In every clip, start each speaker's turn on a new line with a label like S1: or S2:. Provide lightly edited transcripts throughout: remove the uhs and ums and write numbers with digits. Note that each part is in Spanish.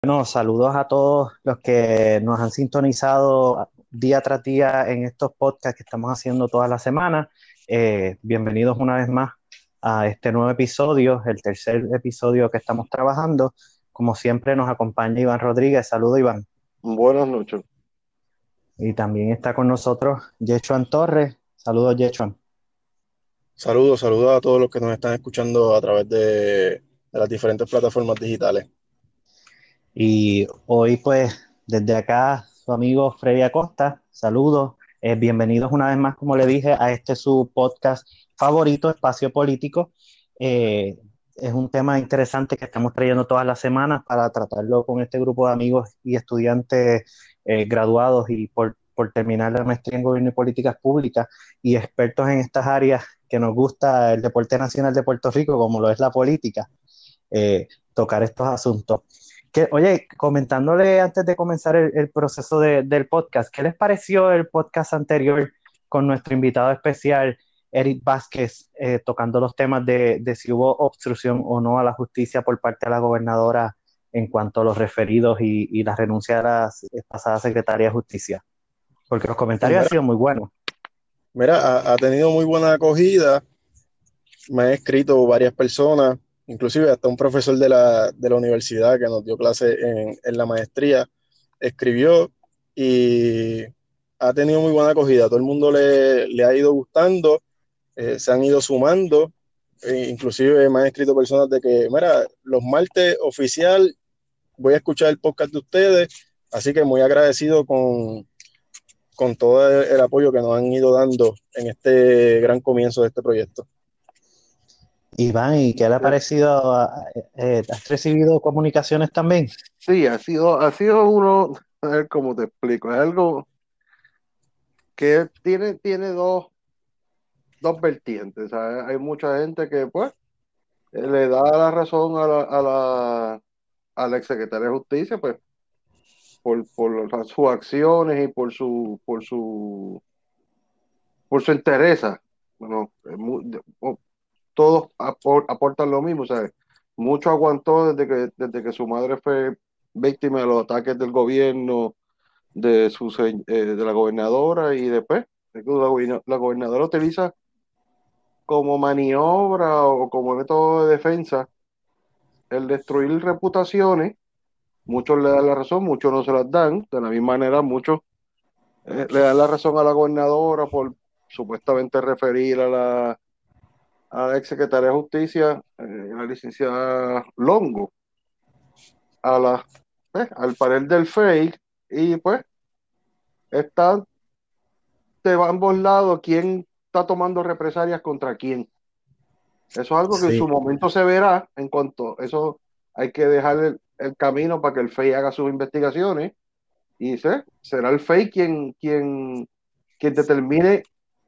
S1: Bueno, saludos a todos los que nos han sintonizado día tras día en estos podcasts que estamos haciendo todas las semanas. Bienvenidos una vez más a este nuevo episodio, el tercer episodio que estamos trabajando. Como siempre nos acompaña Iván Rodríguez. Saludos, Iván.
S2: Buenas noches.
S1: Y también está con nosotros Yechuan Torres. Saludos, Yechuan.
S2: Saludos a todos los que nos están escuchando a través de las diferentes plataformas digitales.
S1: Y hoy, pues, desde acá, su amigo Freddy Acosta, saludos. Bienvenidos una vez más, como le dije, a este su podcast favorito, Espacio Político. Eh, es un tema interesante que estamos trayendo todas las semanas para tratarlo con este grupo de amigos y estudiantes graduados y por terminar la maestría en Gobierno y Políticas Públicas y expertos en estas áreas que nos gusta el deporte nacional de Puerto Rico, como lo es la política, tocar estos asuntos. Oye, comentándole antes de comenzar el proceso del podcast, ¿qué les pareció el podcast anterior con nuestro invitado especial, Eric Vázquez, tocando los temas de si hubo obstrucción o no a la justicia por parte de la gobernadora en cuanto a los referidos y la renuncia de la pasada secretaria de Justicia? Porque los comentarios han
S2: Mira,
S1: sido muy buenos.
S2: ha tenido muy buena acogida. Me han escrito varias personas, inclusive hasta un profesor de la universidad que nos dio clase en la maestría, escribió y ha tenido muy buena acogida. Todo el mundo le ha ido gustando, se han ido sumando. Inclusive me han escrito personas de que, mira, los martes oficial voy a escuchar el podcast de ustedes, así que muy agradecido con todo el apoyo que nos han ido dando en este gran comienzo de este proyecto.
S1: Iván, ¿y qué le ha parecido? ¿Has recibido comunicaciones también?
S3: Sí, ha sido uno, a ver cómo te explico, es algo que tiene dos vertientes, ¿sabes? Hay mucha gente que, pues, le da la razón a la exsecretaria de Justicia, pues, por sus acciones y por su entereza. Bueno, todos aportan lo mismo, ¿sabes? Mucho aguantó desde que su madre fue víctima de los ataques del gobierno de la gobernadora y después la gobernadora utiliza como maniobra o como método de defensa el destruir reputaciones. Muchos le dan la razón, muchos no se las dan. De la misma manera, muchos le dan la razón a la gobernadora por supuestamente referir a la ex secretaria de Justicia, la licenciada Longo, al panel del fake, y pues está de ambos lados quién está tomando represalias contra quién. Eso es algo que en
S1: Sí.
S3: su momento se verá. En cuanto eso, hay que dejar el camino para que el FEI haga sus investigaciones y será el FEI quien determine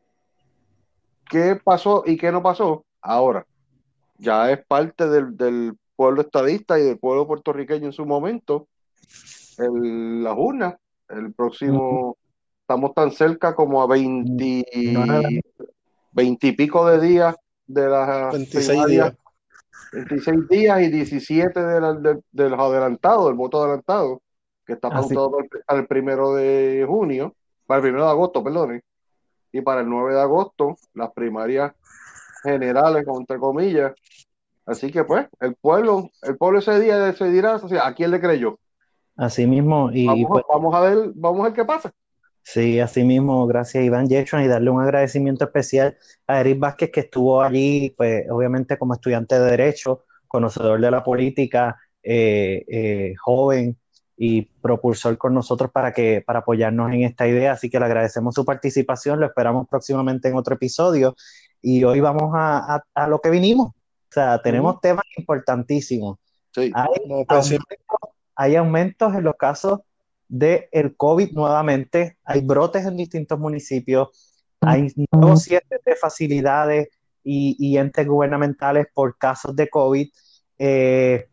S3: qué pasó y qué no pasó. Ahora, ya es parte del pueblo estadista y del pueblo puertorriqueño en su momento, las urnas. El próximo, estamos tan cerca como a
S1: No,
S3: 20 y pico de días de las
S2: 26
S3: primarias,
S2: días.
S3: 26 días y 17 de los adelantados, del voto adelantado, que está
S1: así,
S3: pautado para el 1 de junio, para el 1 de agosto, perdón, y para el 9 de agosto, las primarias generales, entre comillas. Así que pues, el pueblo ese día decidirá, o sea, a quién le creyó.
S1: así mismo, y
S3: Vamos
S1: pues
S3: a, vamos a ver qué pasa.
S1: sí, así mismo, gracias Iván Yechon y darle un agradecimiento especial a Eric Vázquez que estuvo allí, pues obviamente como estudiante de Derecho, conocedor de la política, joven y propulsor con nosotros para apoyarnos en esta idea, así que le agradecemos su participación, lo esperamos próximamente en otro episodio y hoy vamos a lo que vinimos, o sea,
S3: Ujú.
S1: tenemos temas importantísimos.
S3: Sí.
S1: Hay
S2: No, pues sí,
S1: aumentos, hay aumentos en los casos del COVID nuevamente, hay brotes en distintos municipios, hay nuevos cierres de facilidades entes gubernamentales por casos de COVID, eh,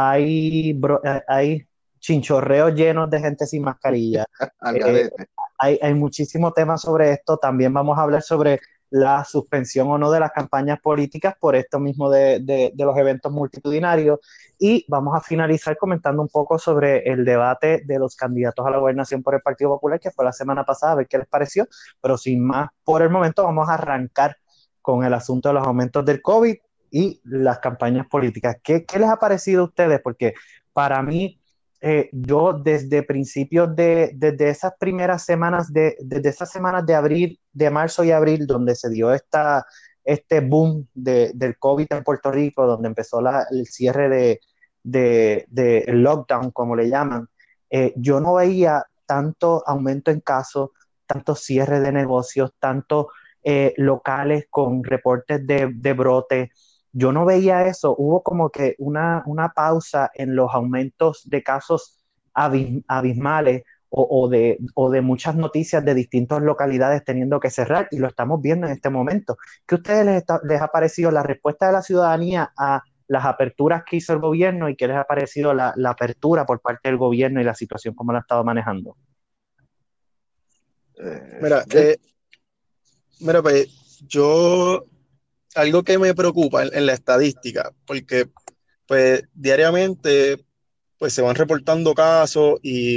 S1: hay chinchorreos llenos de gente sin mascarilla.
S3: Al
S1: Eh,
S3: garete.
S1: hay muchísimos temas sobre esto. También vamos a hablar sobre la suspensión o no de las campañas políticas por esto mismo de los eventos multitudinarios. Y vamos a finalizar comentando un poco sobre el debate de los candidatos a la gobernación por el Partido Popular, que fue la semana pasada, a ver qué les pareció, pero sin más por el momento vamos a arrancar con el asunto de los aumentos del COVID y las campañas políticas. ¿Qué les ha parecido a ustedes? Porque para mí, yo desde principios desde esas primeras semanas desde esas semanas de abril, de marzo y abril, donde se dio este boom del COVID en Puerto Rico, donde empezó el cierre el lockdown, como le llaman, yo no veía tanto aumento en casos, tanto cierre de negocios, tanto locales con reportes de brote. Yo no veía eso. Hubo como que una pausa en los aumentos de casos abismales o de muchas noticias de distintas localidades teniendo que cerrar, y lo estamos viendo en este momento. ¿Qué a ustedes les ha parecido la respuesta de la ciudadanía a las aperturas que hizo el gobierno, y qué les ha parecido la apertura por parte del gobierno y la situación como la ha estado manejando?
S2: Mira, pues yo, algo que me preocupa en la estadística, porque pues diariamente pues se van reportando casos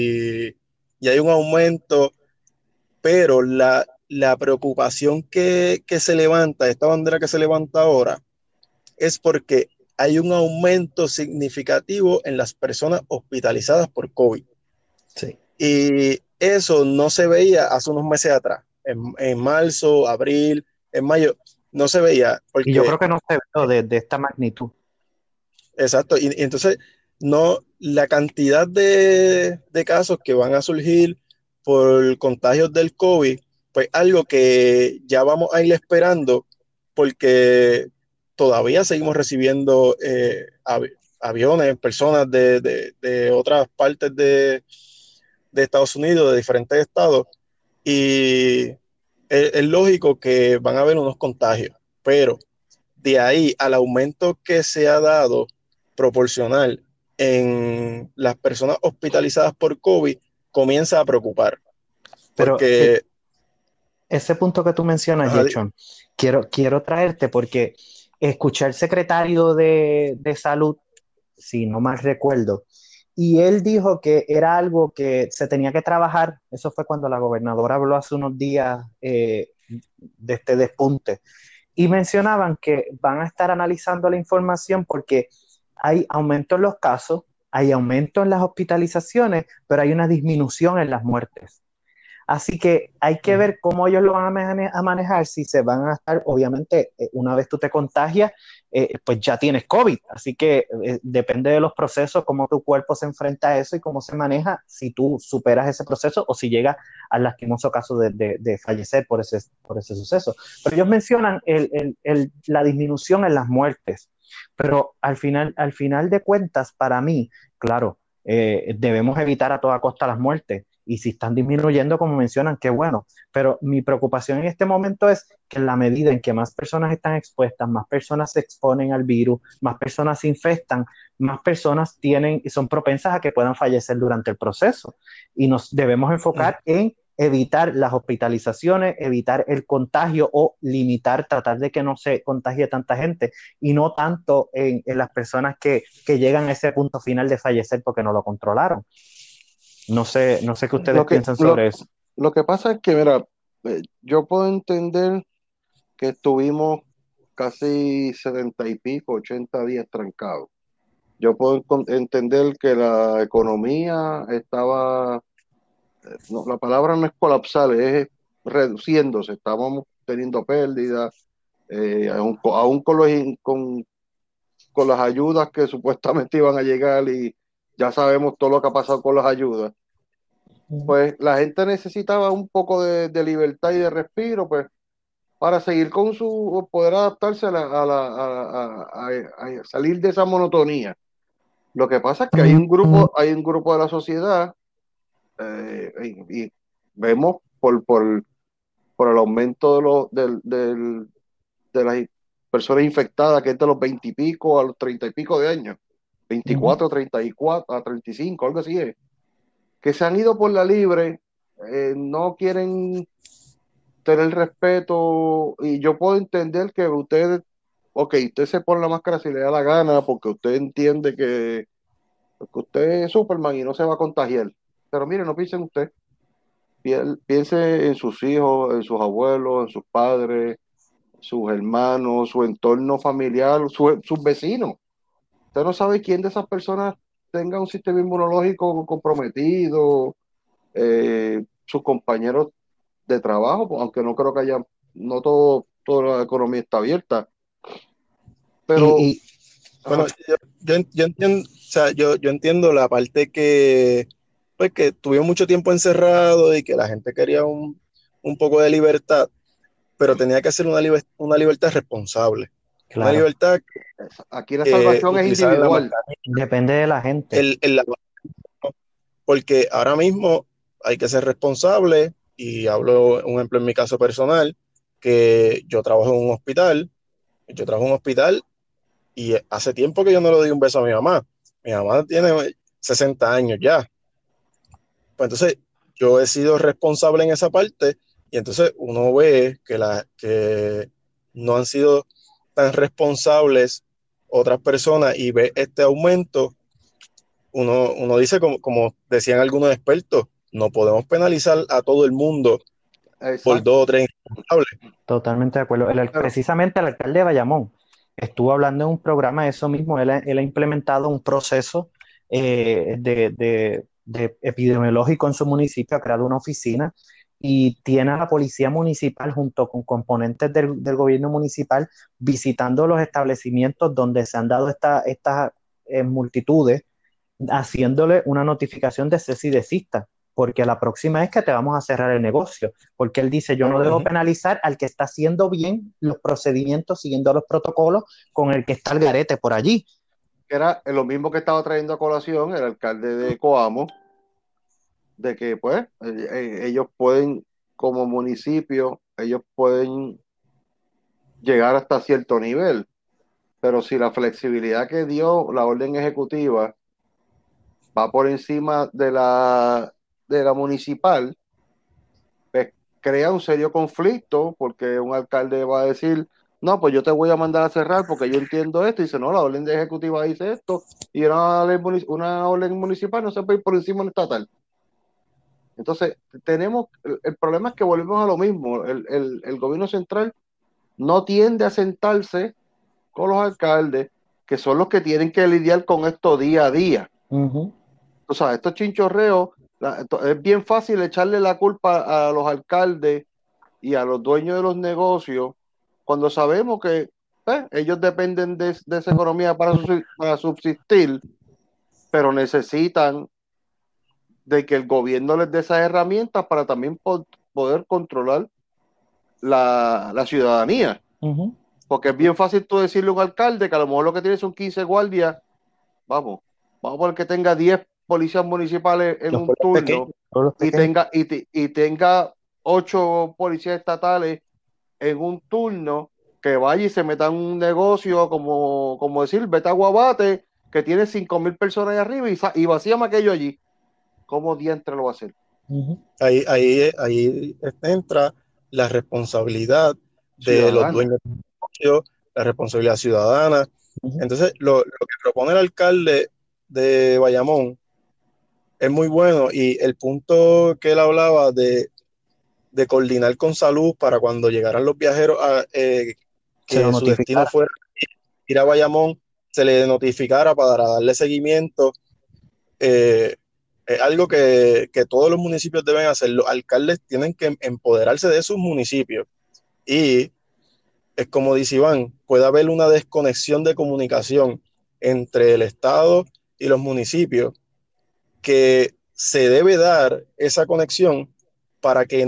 S2: y hay un aumento, pero la preocupación que se levanta, esta bandera que se levanta ahora, es porque hay un aumento significativo en las personas hospitalizadas por COVID.
S1: Sí.
S2: Y eso no se veía hace unos meses atrás, en marzo, abril, en mayo, no se veía.
S1: Y yo creo
S2: Porque,
S1: que no se vio de esta magnitud.
S2: exacto, y entonces no, la cantidad de casos que van a surgir por contagios del COVID, pues algo que ya vamos a ir esperando, porque todavía seguimos recibiendo aviones, personas de otras partes de Estados Unidos, de diferentes estados, y es lógico que van a haber unos contagios, pero de ahí al aumento que se ha dado proporcional en las personas hospitalizadas por COVID, comienza a preocupar,
S1: Pero
S2: porque
S1: ese punto que tú mencionas, Yechon, quiero traerte porque escuché al secretario de Salud, si no mal recuerdo, y él dijo que era algo que se tenía que trabajar. Eso fue cuando la gobernadora habló hace unos días de este despunte, y mencionaban que van a estar analizando la información porque hay aumento en los casos, hay aumento en las hospitalizaciones, pero hay una disminución en las muertes. Así que hay que ver cómo ellos lo van a manejar, si se van a estar, obviamente, una vez tú te contagias, pues ya tienes COVID. Así que depende de los procesos, cómo tu cuerpo se enfrenta a eso y cómo se maneja, si tú superas ese proceso o si llega al lastimoso caso de fallecer por ese suceso. Pero ellos mencionan la disminución en las muertes. Pero al final de cuentas, para mí, claro, debemos evitar a toda costa las muertes. Y si están disminuyendo, como mencionan, qué bueno. Pero mi preocupación en este momento es que en la medida en que más personas están expuestas, más personas se exponen al virus, más personas se infectan, más personas son propensas a que puedan fallecer durante el proceso. Y nos debemos enfocar en evitar las hospitalizaciones, evitar el contagio o limitar, tratar de que no se contagie tanta gente, y no tanto en las personas que llegan a ese punto final de fallecer porque no lo controlaron. No sé qué ustedes piensan sobre eso.
S3: Lo que pasa es que, mira, yo puedo entender que estuvimos casi 70 y pico, 80 días trancados. Yo puedo entender que la economía estaba, no, la palabra no es colapsar, es reduciéndose. Estábamos teniendo pérdidas, aún con las ayudas que supuestamente iban a llegar, y ya sabemos todo lo que ha pasado con las ayudas. Pues la gente necesitaba un poco de libertad y de respiro, pues, para seguir con poder adaptarse a salir de esa monotonía. Lo que pasa es que hay un grupo de la sociedad, y vemos por el aumento de las personas infectadas, que es de los 20 y pico a los 30 y pico de años, 24, 34 a 35, algo así es, que se han ido por la libre, no quieren tener respeto, y yo puedo entender que usted se pone la máscara si le da la gana, porque usted entiende que usted es Superman y no se va a contagiar. Pero mire, no piense en usted, piense en sus hijos, en sus abuelos, en sus padres, sus hermanos, su entorno familiar, sus vecinos. Usted no sabe quién de esas personas tenga un sistema inmunológico comprometido, sus compañeros de trabajo, pues, aunque no creo que haya, no toda la economía está abierta, pero
S1: Y
S2: Bueno, yo entiendo, o sea, yo entiendo la parte que, pues, que tuvimos mucho tiempo encerrado y que la gente quería un poco de libertad, pero tenía que ser una libertad responsable, una
S1: claro,
S2: libertad
S3: aquí la
S2: que
S3: salvación es
S2: utilizara la
S3: individual.
S2: mascarilla,
S1: depende de la gente.
S2: porque ahora mismo hay que ser responsable y hablo un ejemplo en mi caso personal, que yo trabajo en un hospital y hace tiempo que yo no le doy un beso a mi mamá. Mi mamá tiene 60 años ya. Pues entonces yo he sido responsable en esa parte y entonces uno ve que no han sido tan responsables otras personas y ve este aumento, uno dice, como decían algunos expertos, no podemos penalizar a todo el mundo por
S3: Exacto.
S2: 2 o 3 irresponsables.
S1: Totalmente de acuerdo.
S3: Pero
S1: Precisamente el alcalde de Bayamón estuvo hablando en un programa de eso mismo. Él ha implementado un proceso de epidemiológico en su municipio, ha creado una oficina y tiene a la policía municipal junto con componentes del gobierno municipal visitando los establecimientos donde se han dado estas multitudes, haciéndole una notificación de cese y desista, porque la próxima es que te vamos a cerrar el negocio, porque él dice, yo no
S3: pero
S1: debo penalizar al que está haciendo bien los procedimientos, siguiendo los protocolos, con el que está el garete por allí.
S3: era lo mismo que estaba trayendo a colación el alcalde de Coamo, de que pues ellos pueden, como municipio, ellos pueden llegar hasta cierto nivel, pero si la flexibilidad que dio la orden ejecutiva va por encima de la municipal, pues crea un serio conflicto, porque un alcalde va a decir, no, pues yo te voy a mandar a cerrar porque yo entiendo esto, y dice, no, la orden ejecutiva dice esto, y una orden municipal no se puede ir por encima de un estatal. Entonces, el problema es que volvemos a lo mismo, el gobierno central no tiende a sentarse con los alcaldes, que son los que tienen que lidiar con esto día a día.
S1: Uh-huh.
S3: O sea, estos chinchorreos, es bien fácil echarle la culpa a los alcaldes y a los dueños de los negocios cuando sabemos que ellos dependen de esa economía para subsistir, pero necesitan de que el gobierno les dé esas herramientas para también poder controlar la ciudadanía.
S1: Uh-huh.
S3: Porque es bien fácil tú decirle a un alcalde que a lo mejor lo que tiene son 15 guardias, vamos, vamos por que tenga 10 policías municipales en
S1: Los
S3: un
S1: pueblos pequeños,
S3: turno
S1: pueblos
S3: y
S1: pequeños.
S3: tenga 8 policías estatales en un turno, que vaya y se meta en un negocio como decir, vete a Guabate, que tiene 5,000 personas ahí arriba y vacía aquello allí. ¿Cómo diantre lo va a hacer?
S1: Uh-huh.
S2: Ahí entra la responsabilidad de los
S3: Ciudadana.
S2: dueños del negocio, la responsabilidad ciudadana.
S1: Uh-huh.
S2: Entonces, lo que propone el alcalde de Bayamón es muy bueno y el punto que él hablaba de coordinar con salud para cuando llegaran los viajeros
S1: Se lo
S2: que su destino
S1: notificara.
S2: fuera ir a Bayamón, se le notificara para darle seguimiento. eh, es algo que todos los municipios deben hacer. Los alcaldes tienen que empoderarse de sus municipios y es como dice Iván, puede haber una desconexión de comunicación entre el Estado y los municipios, que se debe dar esa conexión para que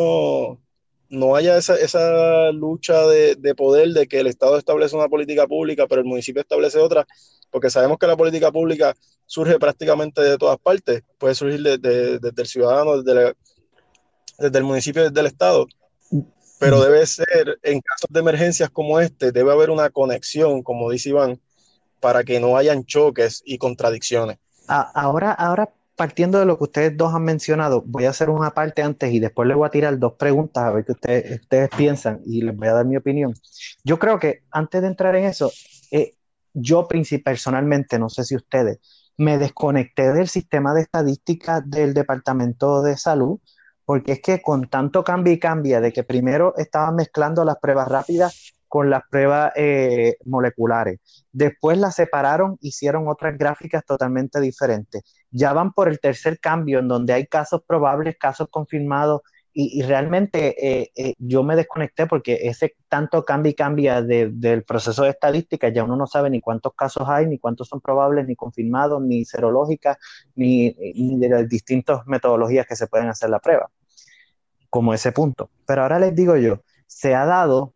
S2: no haya esa lucha de poder de que el Estado establece una política pública, pero el municipio establece otra, porque sabemos que la política pública surge prácticamente de todas partes, puede surgir desde el ciudadano, desde el municipio, desde el Estado, pero debe ser, en casos de emergencias como este, debe haber una conexión, como dice Iván, para que no hayan choques y contradicciones.
S1: Ahora partiendo de lo que ustedes dos han mencionado, voy a hacer una parte antes y después les voy a tirar dos preguntas a ver qué ustedes piensan y les voy a dar mi opinión. Yo creo que antes de entrar en eso, yo personalmente, no sé si ustedes, me desconecté del sistema de estadística del Departamento de Salud, porque es que con tanto cambio y cambia de que primero estaban mezclando las pruebas rápidas con las pruebas moleculares, después las separaron, hicieron otras gráficas totalmente diferentes, ya van por el tercer cambio en donde hay casos probables, casos confirmados, y realmente yo me desconecté porque ese tanto cambia y cambia del proceso de estadística, ya uno no sabe ni cuántos casos hay, ni cuántos son probables, ni confirmados, ni serológicas, ni de las distintas metodologías que se pueden hacer la prueba, como ese punto. Pero ahora les digo yo, se ha dado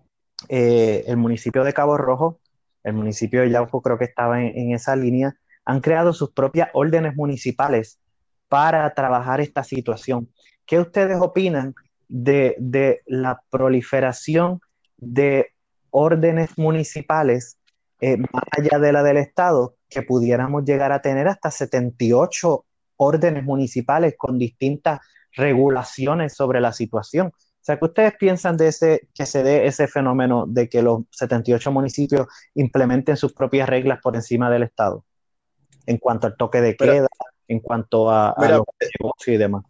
S1: el municipio de Cabo Rojo, el municipio de Yauco creo que estaba en esa línea, han creado sus propias órdenes municipales para trabajar esta situación. ¿Qué ustedes opinan de la proliferación de órdenes municipales más allá de la del Estado, que pudiéramos llegar a tener hasta 78 órdenes municipales con distintas regulaciones sobre la situación? O sea, ¿qué ustedes piensan de que se dé ese fenómeno de que los 78 municipios implementen sus propias reglas por encima del Estado en cuanto al toque de
S2: Mira,
S1: queda, en cuanto a
S2: mira,
S1: los negocios y demás?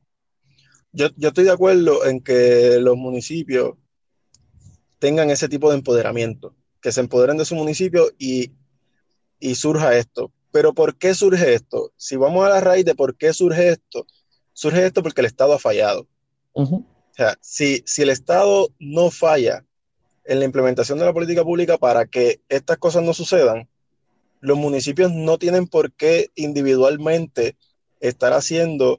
S2: yo estoy de acuerdo en que los municipios tengan ese tipo de empoderamiento, que se empoderen de su municipio y surja esto. Pero ¿por qué surge esto? Si vamos a la raíz de por qué surge esto porque el Estado ha fallado.
S1: Uh-huh.
S2: O sea, si el Estado no falla en la implementación de la política pública para que estas cosas no sucedan, los municipios no tienen por qué individualmente estar haciendo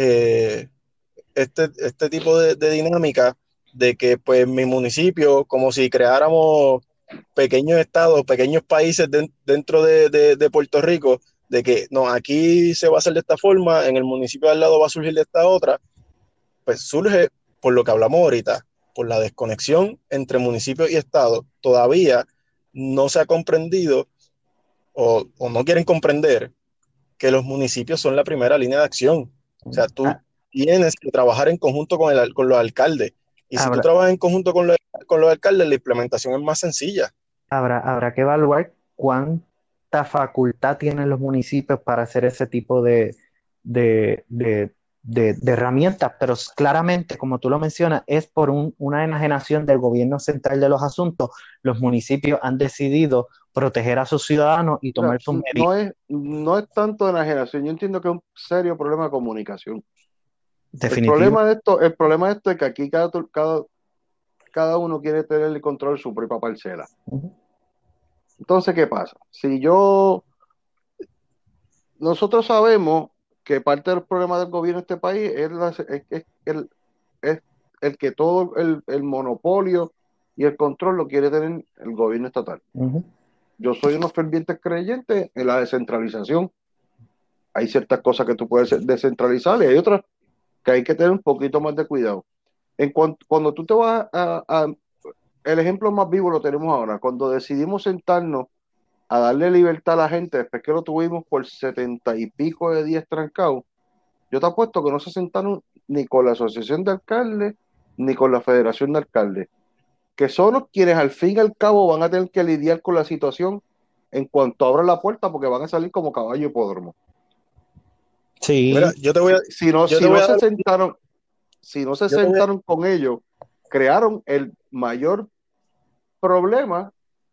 S2: este tipo de dinámica de que pues mi municipio, como si creáramos pequeños estados, pequeños países dentro de Puerto Rico, de que no, aquí se va a hacer de esta forma, en el municipio de al lado va a surgir de esta otra, pues surge por lo que hablamos ahorita, por la desconexión entre municipio y estado. Todavía no se ha comprendido o no quieren comprender que los municipios son la primera línea de acción. O sea, tú
S1: Ah,
S2: tienes que trabajar en conjunto con los alcaldes. Y si tú
S1: habrá,
S2: trabajas en conjunto con los alcaldes, la implementación es más sencilla.
S1: habrá que evaluar cuánta facultad tienen los municipios para hacer ese tipo de, de- de herramientas, pero claramente, como tú lo mencionas, es por una enajenación del gobierno central de los asuntos. Los municipios han decidido proteger a sus ciudadanos y
S3: Mira,
S1: tomar sus medidas.
S3: no es tanto de la generación, yo entiendo que es un serio problema de comunicación.
S1: Definitivo.
S3: El problema de esto es que aquí cada uno quiere tener el control de su propia parcela.
S1: Ujú.
S3: Entonces, ¿qué pasa? Nosotros sabemos que parte del problema del gobierno de este país es el que todo el monopolio y el control lo quiere tener el gobierno estatal.
S1: Ujú.
S3: Yo soy unos fervientes creyentes en la descentralización. Hay ciertas cosas que tú puedes descentralizar y hay otras que hay que tener un poquito más de cuidado. Cuando tú te vas el ejemplo más vivo lo tenemos ahora, cuando decidimos sentarnos a darle libertad a la gente después que lo tuvimos por 70 y pico de días trancados, yo te apuesto que no se sentaron ni con la Asociación de Alcaldes ni con la Federación de Alcaldes, que son los quienes al fin y al cabo van a tener que lidiar con la situación en cuanto abran la puerta porque van a salir como caballo hipódromo.
S2: Mira,
S1: Sí,
S2: yo te
S3: Si
S2: voy
S3: no
S2: a
S3: se
S2: dar,
S3: sentaron, si no se
S2: yo te voy a,
S3: sentaron con ellos, crearon el mayor problema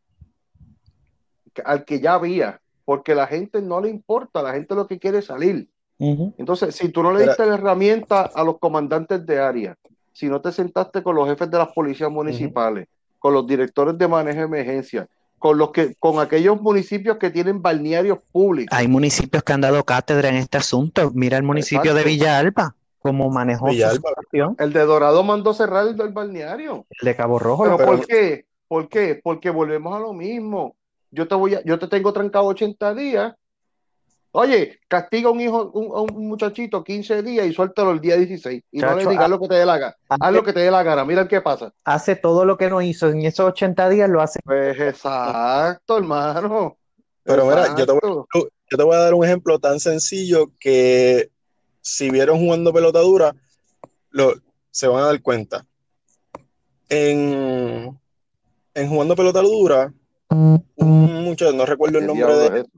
S3: al que ya había, porque la gente no le importa, la gente lo que quiere es salir.
S1: ujú.
S3: Entonces, si tú no le
S2: mira,
S3: diste la herramienta a los comandantes de área, si no te sentaste con los jefes de las policías
S1: Ujú.
S3: municipales, con los directores de manejo de emergencia, con aquellos municipios que tienen balnearios públicos.
S1: Hay municipios que han dado cátedra en este asunto. Mira el municipio de
S3: Exacto.
S1: Villalba, cómo manejó su
S2: Villalba,
S1: situación,
S3: El de Dorado mandó cerrar el balneario.
S1: el de Cabo Rojo.
S3: ¿Pero
S2: pero
S3: por qué? ¿Por qué? Porque volvemos a lo mismo. Yo te tengo trancado 80 días. Oye, castiga a un muchachito 15 días y suéltalo el día 16 y no le
S1: Chacho,
S3: digas lo que te dé la gana. Haz
S1: hace,
S3: lo que te dé la gana, mira qué pasa.
S1: hace todo lo que no hizo en esos 80 días, lo hace.
S3: Pues exacto, hermano.
S2: Pero mira,
S3: Exacto.
S2: yo te voy a dar un ejemplo tan sencillo que si vieron jugando pelota dura, lo, se van a dar cuenta. En, en jugando pelota dura, un muchacho, no recuerdo el
S3: ¿Qué
S2: nombre de
S3: diablo es eso?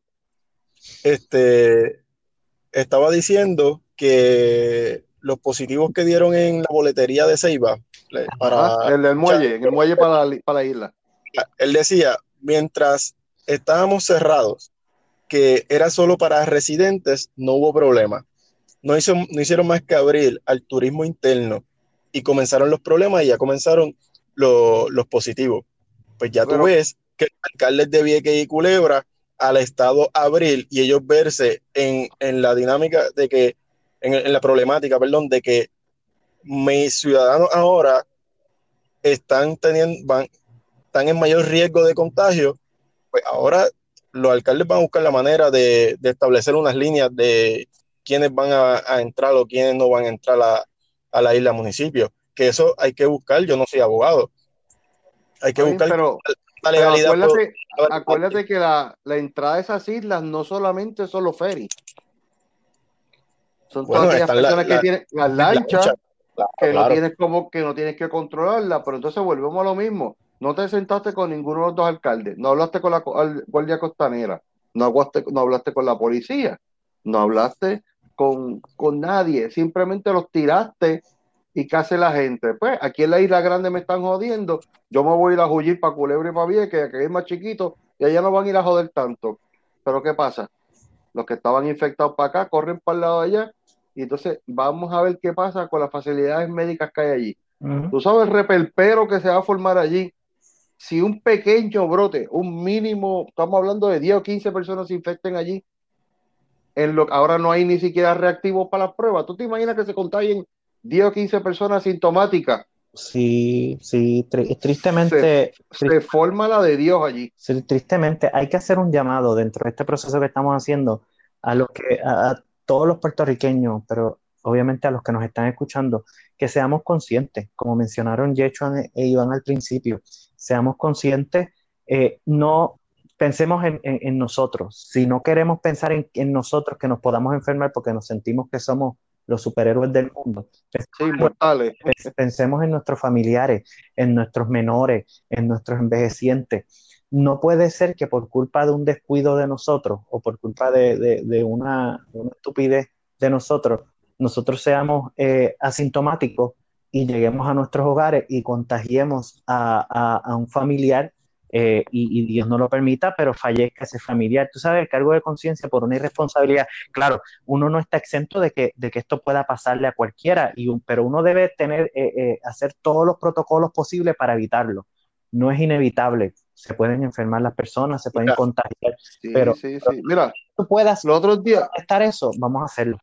S2: estaba diciendo que los positivos que dieron en la boletería de Ceiba
S3: Ajá,
S2: para
S3: en el muelle para la isla.
S2: él decía, mientras estábamos cerrados, que era solo para residentes, no hubo problema. No hicieron más que abrir al turismo interno y comenzaron los problemas y ya comenzaron los positivos. Pues ya tú
S3: Pero,
S2: ves que los alcaldes de Vieques y Culebra al Estado abrir y ellos verse en la dinámica de que, en la problemática, perdón, de que mis ciudadanos ahora están en mayor riesgo de contagio, pues ahora los alcaldes van a buscar la manera de establecer unas líneas de quiénes van a entrar o quiénes no van a entrar a la isla municipio. Que eso hay que buscar, yo no soy abogado, hay que
S3: está bien,
S2: buscar la
S3: pero
S2: legalidad.
S3: acuérdate que la entrada a esas islas no solamente son los ferries, son todas
S2: Bueno,
S3: aquellas
S2: están
S3: personas que tienen las
S2: la lancha,
S3: lanchas
S2: claro,
S3: que no
S2: claro.
S3: tienes que no tienes que controlarla, pero entonces volvemos a lo mismo. No te sentaste con ninguno de los dos alcaldes, no hablaste con la guardia costanera, no hablaste con la policía, no hablaste con nadie, simplemente los tiraste. ¿Y qué hace la gente? Pues aquí en la Isla Grande me están jodiendo, yo me voy a ir a huir para Culebra y para Vieques, que es más chiquito, y allá no van a ir a joder tanto. Pero ¿qué pasa? Los que estaban infectados para acá corren para el lado de allá, y entonces vamos a ver qué pasa con las facilidades médicas que hay allí.
S1: Ujú.
S3: Tú sabes el repelpero que se va a formar allí. Si un pequeño brote, un mínimo, estamos hablando de 10 o 15 personas se infecten allí, ahora no hay ni siquiera reactivos para las pruebas. ¿Tú te imaginas que se contagien 10 o 15 personas sintomáticas?
S1: Sí, sí,
S3: Se,
S1: tristemente,
S3: se forma la de Dios allí.
S1: sí, tristemente hay que hacer un llamado dentro de este proceso que estamos haciendo a todos los puertorriqueños, pero obviamente a los que nos están escuchando, que seamos conscientes, como mencionaron Yechuan e Iván al principio, seamos conscientes, no pensemos en nosotros, si no queremos pensar en nosotros que nos podamos enfermar porque nos sentimos que somos los superhéroes del mundo,
S3: Sí, mortales.
S1: pensemos en nuestros familiares, en nuestros menores, en nuestros envejecientes. No puede ser que por culpa de un descuido de nosotros o por culpa de una estupidez de nosotros seamos asintomáticos y lleguemos a nuestros hogares y contagiemos a un familiar y Dios no lo permita, pero fallezca ese familiar. Tú sabes, el cargo de conciencia por una irresponsabilidad. Claro, uno no está exento de que esto pueda pasarle a cualquiera, pero uno debe hacer todos los protocolos posibles para evitarlo. No es inevitable, se pueden enfermar las personas, se pueden
S2: Mira,
S1: contagiar,
S3: Sí,
S1: pero
S3: sí, sí. Mira,
S1: tú puedas
S3: los otros días,
S1: estar eso, vamos a hacerlo.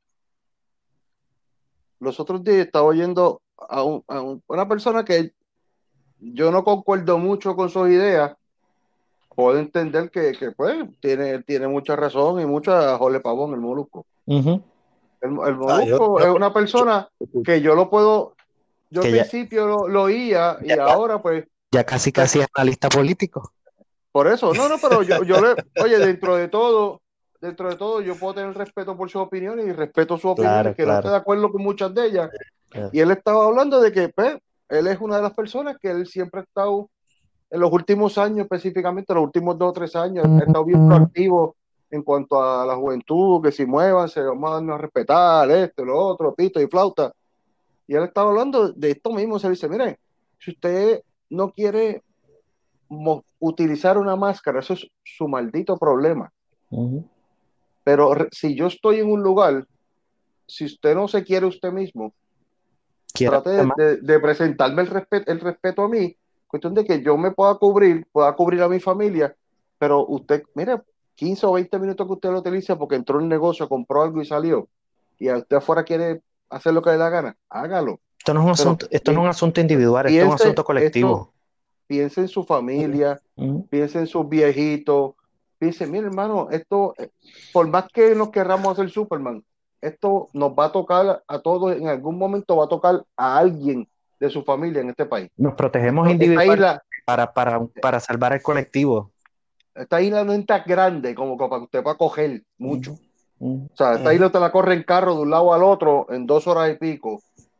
S3: los otros días estaba oyendo una persona que yo no concuerdo mucho con sus ideas. Puedo entender que pues, tiene mucha razón y mucha jole pavón el Molusco.
S1: Uh -huh.
S3: El
S2: ah,
S3: Molusco
S2: yo
S3: es una persona que yo al
S1: Que
S3: principio lo oía y
S1: ya,
S3: ahora pues,
S1: ya casi
S3: pues,
S1: casi es analista político.
S3: por eso, no, pero oye, dentro de todo yo puedo tener respeto por sus opiniones y respeto sus opiniones,
S1: Claro,
S3: que no esté
S1: claro,
S3: de acuerdo con muchas de ellas.
S1: claro.
S3: Y él estaba hablando de que pues, él es una de las personas que él siempre ha estado en los últimos años, específicamente los últimos 2 o 3 años, ha estado bien proactivo en cuanto a la juventud, que si muevan, se vamos a darnos a respetar, esto, lo otro, pito y flauta. Y él estaba hablando de esto mismo, se dice, mire, si usted no quiere utilizar una máscara, eso es su maldito problema.
S1: Uh -huh.
S3: Pero si yo estoy en un lugar, si usted no se quiere usted mismo,
S1: Quiera
S3: trate de presentarme el respeto a mí, cuestión de que yo me pueda cubrir a mi familia, pero usted, mire, 15 o 20 minutos que usted lo utiliza porque entró en el negocio, compró algo y salió, y a usted afuera quiere hacer lo que le da gana, hágalo. Pero
S1: esto no es un asunto individual, esto es un
S3: piense
S1: asunto
S3: esto,
S1: colectivo.
S3: piense en su familia,
S1: Uh -huh.
S3: piense en sus viejitos, piense, mire hermano, esto, por más que nos querramos hacer Superman, esto nos va a tocar a todos, en algún momento va a tocar a alguien de su familia en este país.
S1: Nos protegemos
S3: Esta
S1: individualmente
S3: isla,
S1: para salvar el colectivo.
S3: esta isla no es tan grande como para que usted va a coger mucho.
S1: Ujú.
S3: O sea, esta isla te la corre en carro de un lado al otro en 2 horas y pico.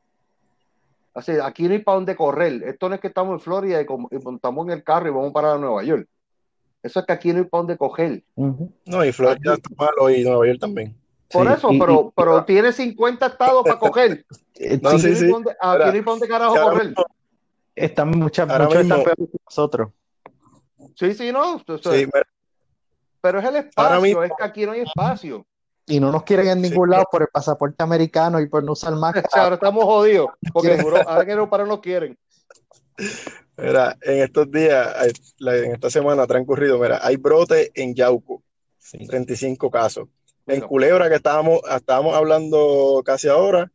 S3: Así, aquí no hay para dónde correr. Esto no es que estamos en Florida y montamos en el carro y vamos para Nueva York. Eso es que aquí no hay para dónde coger.
S1: Ujú.
S2: No, y Florida
S3: Aquí,
S2: está malo y Nueva York también.
S3: por
S1: Sí,
S3: eso, pero tiene 50 estados para coger.
S2: No,
S3: Aquí
S1: sí,
S2: sí,
S3: no hay
S2: sí.
S3: para dónde, aquí
S2: Mira,
S3: no hay para dónde carajo
S2: que
S3: correr.
S1: están
S2: ahora
S1: muchos están
S2: mismo,
S1: peor que nosotros.
S3: Sí, sí, no. O sea,
S2: sí, mira,
S3: pero es el
S2: ahora mismo,
S3: espacio, es que aquí no hay espacio.
S1: Y no nos quieren en
S2: sí,
S1: ningún lado por el pasaporte americano y por no usar
S3: O sea,
S1: máscara.
S3: ahora estamos jodidos, porque
S1: Quieren-
S3: ahora que en Europa no nos quieren.
S2: mira, en estos días, en esta semana transcurrido, mira, hay brote en Yauco,
S1: Sí.
S2: 35 casos. En
S3: Mira, pues,
S2: Culebra, que estábamos hablando casi ahora,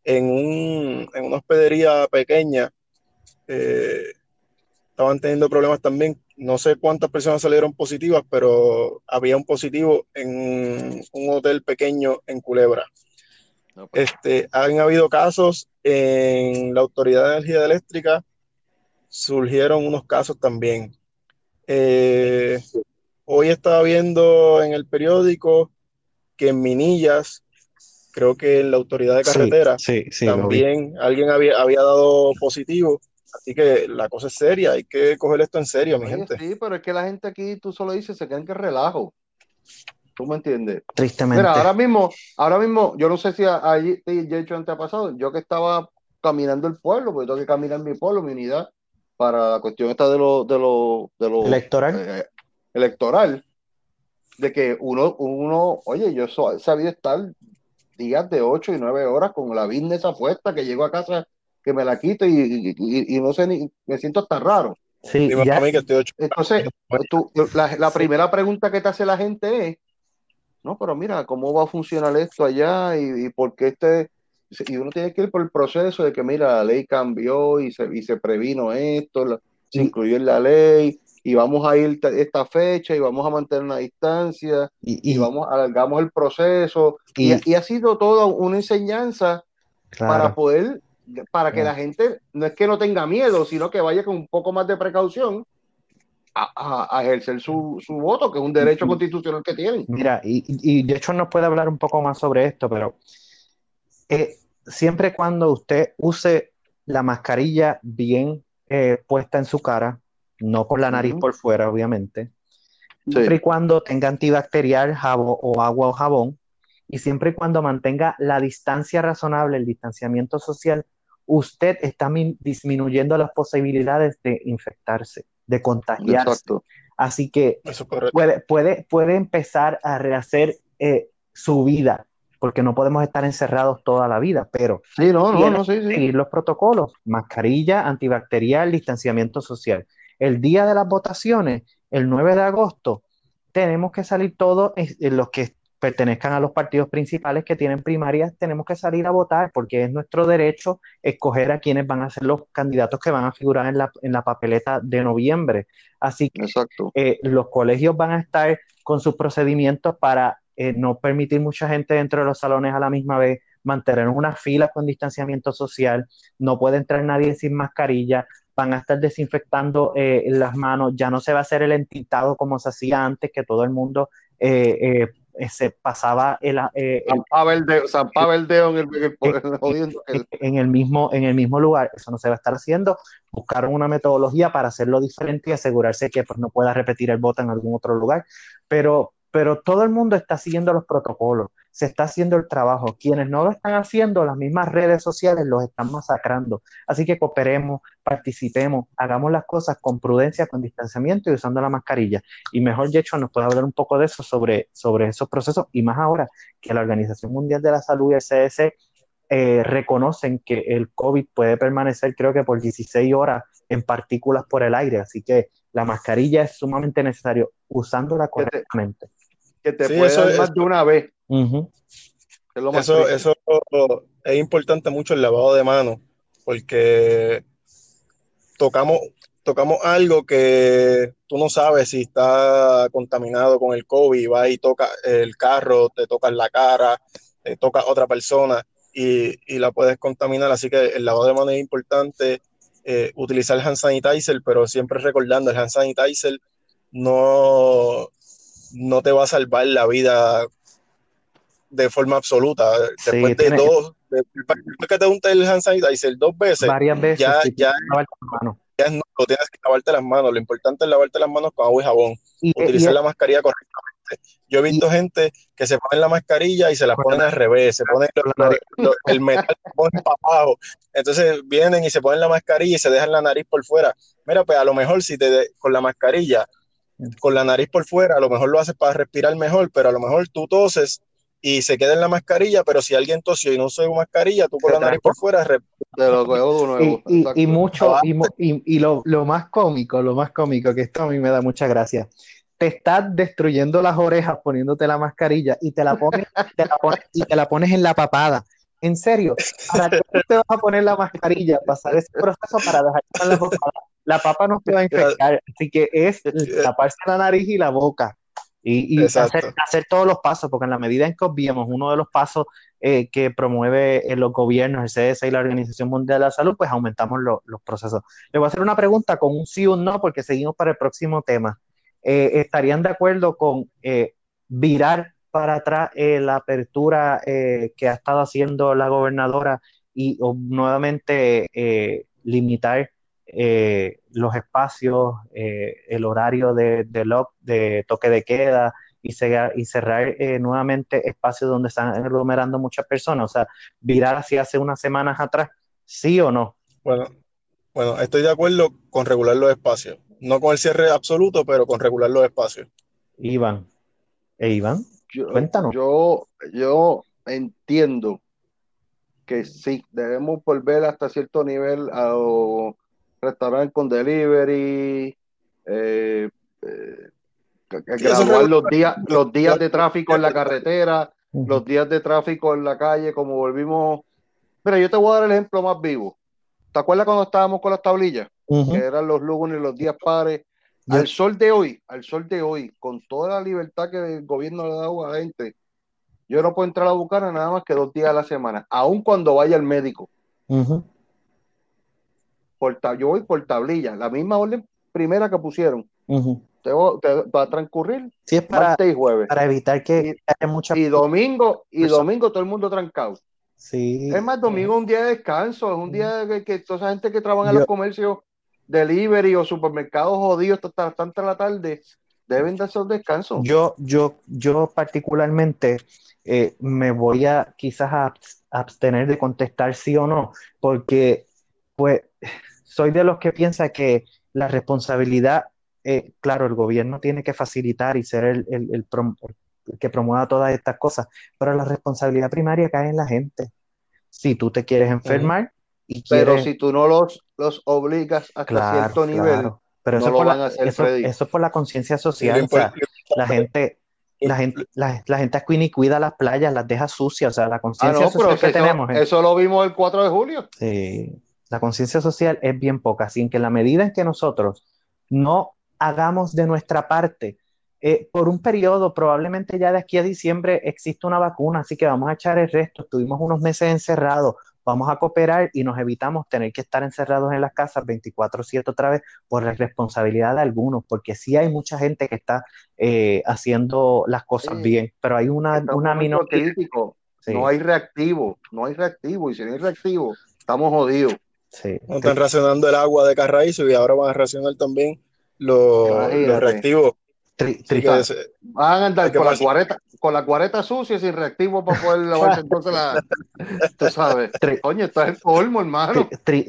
S2: en una hospedería pequeña, eh, estaban teniendo problemas también. No sé cuántas personas salieron positivas, pero había un positivo en un hotel pequeño en Culebra.
S3: no, pues,
S2: Han habido casos en la Autoridad de Energía Eléctrica, surgieron unos casos también. Eh, Hoy estaba viendo en el periódico que en Minillas, creo que en la Autoridad de
S1: Sí,
S2: Carretera,
S1: sí, sí, lo vi.
S2: también alguien había dado positivo. Así que la cosa es seria, hay que coger esto en serio, mi
S3: oye,
S2: gente.
S3: sí, pero es que la gente aquí, tú solo dices, se quedan que relajo. ¿Tú me entiendes? Mira,
S1: Tristemente.
S3: ahora mismo, yo no sé si allí, de hecho, antes ha pasado, yo que estaba caminando el pueblo, porque tengo que caminar mi pueblo, mi unidad, para la cuestión esta de lo
S1: Electoral.
S3: eh, electoral, de que oye, yo he sabido estar días de 8 y 9 horas con la business esa puesta, que llego a casa, que me la quito y no sé, ni me siento hasta raro.
S1: Sí,
S2: Dime a
S1: ya,
S2: mí que estoy 8 horas.
S3: Entonces, la
S1: sí,
S3: primera pregunta que te hace la gente es, no, pero mira, ¿cómo va a funcionar esto allá? Y por qué y uno tiene que ir por el proceso de que, mira, la ley cambió y se previno esto, se
S1: y,
S3: incluyó en la ley, y vamos a ir esta fecha, y vamos a mantener una distancia, y
S1: y,
S3: alargamos el proceso,
S1: y,
S3: y ha sido toda una enseñanza para
S1: claro,
S3: poder, para que la
S1: claro.
S3: gente no es que no tenga miedo, sino que vaya con un poco más de precaución a ejercer su voto, que es un derecho constitucional que tienen.
S1: Mira, y de hecho nos puede hablar un poco más sobre esto, pero siempre cuando usted use la mascarilla bien puesta en su cara, no por la nariz
S3: Ujú.
S1: por fuera, obviamente, siempre
S3: Sí,
S1: y cuando tenga antibacterial, jabón o agua o jabón, y siempre y cuando mantenga la distancia razonable, el distanciamiento social, usted está disminuyendo las posibilidades de infectarse, de contagiarse.
S3: exacto.
S1: Así que
S2: Eso es correcto.
S1: puede empezar a rehacer su vida, porque no podemos estar encerrados toda la vida, pero
S3: Sí, no, no,
S1: tiene
S3: no, sí,
S1: que
S3: sí.
S1: seguir los protocolos, mascarilla, antibacterial, distanciamiento social. El día de las votaciones, el 9 de agosto, tenemos que salir todos los que pertenezcan a los partidos principales que tienen primarias, tenemos que salir a votar porque es nuestro derecho escoger a quienes van a ser los candidatos que van a figurar en la papeleta de noviembre. Así que
S3: Exacto.
S1: los colegios van a estar con sus procedimientos para no permitir mucha gente dentro de los salones a la misma vez, mantener una fila con distanciamiento social, no puede entrar nadie sin mascarilla, van a estar desinfectando las manos, ya no se va a hacer el entintado como se hacía antes, que todo el mundo se pasaba
S3: Zampaba el dedo
S1: eh,
S3: jodiendo
S1: en el mismo lugar, eso no se va a estar haciendo, buscaron una metodología para hacerlo diferente y asegurarse que pues, no pueda repetir el voto en algún otro lugar, pero todo el mundo está siguiendo los protocolos, se está haciendo el trabajo, quienes no lo están haciendo, las mismas redes sociales los están masacrando, así que cooperemos, participemos, hagamos las cosas con prudencia, con distanciamiento y usando la mascarilla, y mejor Yecho nos puede hablar un poco de eso, sobre esos procesos, y más ahora que la Organización Mundial de la Salud y el CDC reconocen que el COVID puede permanecer, creo que por 16 horas en partículas por el aire, así que la mascarilla es sumamente necesario usándola
S3: que te,
S1: correctamente.
S3: que te
S2: Sí,
S3: puede dar más de una vez,
S1: Ujú.
S3: que es lo más
S2: eso,
S3: triste.
S2: eso es importante mucho el lavado de manos, porque tocamos, tocamos algo que tú no sabes si está contaminado con el COVID, va y toca el carro, te toca la cara, te toca otra persona y la puedes contaminar. Así que el lavado de manos es importante, utilizar el hand sanitizer, pero siempre recordando, el hand sanitizer no, no te va a salvar la vida de forma absoluta.
S1: Sí,
S2: Después de
S1: tiene
S2: después que te untes el hand sanitizer 2 veces,
S1: varias veces,
S2: ya,
S1: sí,
S2: ya,
S1: tienes que lavarte las manos.
S2: ya no tienes que lavarte las manos. Lo importante es lavarte las manos con agua y jabón.
S1: Y, y,
S2: Utilizar la mascarilla correctamente. Yo he
S1: y
S2: visto gente que se ponen la mascarilla y se la
S1: con
S2: ponen al revés, se ponen
S1: la nariz.
S2: el metal se ponen para abajo. Entonces vienen y se ponen la mascarilla y se dejan la nariz por fuera. Mira, pues a lo mejor si con la mascarilla, con la nariz por fuera, a lo mejor lo haces para respirar mejor, pero a lo mejor tú toses y se queda en la mascarilla, pero si alguien tosió y no usó mascarilla, tú con
S1: Se
S2: la nariz por
S1: tragó.
S2: fuera,
S3: De lo que hago de nuevo,
S1: Y
S3: exacto.
S1: mucho, y lo más cómico, que esto a mí me da mucha gracia, te estás destruyendo las orejas poniéndote la mascarilla y te la pones en la papada. En serio, ¿para qué tú te vas a poner la mascarilla? Pasar ese proceso para dejar en la papada. La papa no te va a infectar, así que es taparse la nariz y la boca. Y
S2: Exacto.
S1: hacer todos los pasos, porque en la medida en que obviemos uno de los pasos que promueve los gobiernos, el CDC y la Organización Mundial de la Salud, pues aumentamos los procesos. Le voy a hacer una pregunta con un sí o un no, porque seguimos para el próximo tema. ¿Estarían de acuerdo con virar para atrás la apertura que ha estado haciendo la gobernadora y nuevamente limitar los espacios, el horario de toque de queda y cerrar nuevamente espacios donde están aglomerando muchas personas? O sea, virar hacia hace unas semanas atrás, ¿sí o no?
S2: Bueno, bueno, estoy de acuerdo con regular los espacios. No con el cierre absoluto, pero con regular los espacios.
S1: Iván, Iván,
S3: Yo,
S1: cuéntanos.
S3: yo, yo entiendo que sí, debemos volver hasta cierto nivel a los restaurantes con delivery, eh, eh,
S2: Sí, eso es
S3: graduar los días
S2: regular.
S3: de tráfico en la carretera, los días de tráfico en la calle, como volvimos. Mira, yo te voy a dar el ejemplo más vivo. ¿Te acuerdas cuando estábamos con las tablillas? Que eran los lunes, los días pares.
S1: Yo,
S3: Al sol de hoy, con toda la libertad que el gobierno le ha dado a la gente, yo no puedo entrar a Bucana nada más que 2 días a la semana, aun cuando vaya al médico. Yo voy por tablilla, la misma orden primera que pusieron. Va a transcurrir
S1: sí, es
S3: martes y jueves.
S1: para evitar que
S3: Y,
S1: haya muchas
S3: y domingo
S1: personas.
S3: todo el mundo trancado.
S1: Sí,
S3: Es más, domingo es un día de descanso, es un día que toda esa gente que trabaja en
S1: yo,
S3: los comercios delivery o supermercados jodidos hasta las tantas de la tarde deben darse un descanso.
S1: yo particularmente me voy a quizás abstener de contestar sí o no, porque pues soy de los que piensa que la responsabilidad, claro, el gobierno tiene que facilitar y ser el que promueva todas estas cosas, pero la responsabilidad primaria cae en la gente. Si tú te quieres
S2: Ujú.
S1: enfermar y
S3: Pero
S1: quieres,
S3: si tú no los obligas hasta
S1: claro,
S3: cierto nivel,
S1: claro, pero
S3: no lo van a hacer, Freddy.
S1: eso es por la conciencia
S2: Y lo
S1: social. O sea, la
S2: importante,
S1: gente, la gente aquí cuida las playas, las deja sucias. O sea, la
S3: Ah,
S1: conciencia
S3: no, pero
S1: social que tenemos es,
S3: eso lo vimos el 4 de julio.
S1: la conciencia social es bien poca. Así que en la medida en que nosotros no hagamos de nuestra parte, por un periodo, probablemente ya de aquí a diciembre existe una vacuna, así que vamos a echar el resto. Estuvimos unos meses encerrados, vamos a cooperar y nos evitamos tener que estar encerrados en las casas 24/7 otra vez por la responsabilidad de algunos, porque sí hay mucha gente que está haciendo las cosas
S3: Sí,
S1: bien, pero hay
S3: está en un
S1: una
S3: momento
S1: minoría.
S3: crítico. No
S1: Sí,
S3: hay reactivo, y si no hay reactivo, estamos jodidos.
S1: sí.
S2: no están racionando el agua de Carraízo y ahora van a racionar también los
S3: Imagínate.
S2: reactivos. Así que
S1: Trifa,
S3: Van a
S2: hay
S3: andar
S2: que pasar.
S3: con la guareta sucia y sin reactivo para poder lavarse entonces tú sabes. Coño, esto es el colmo, hermano.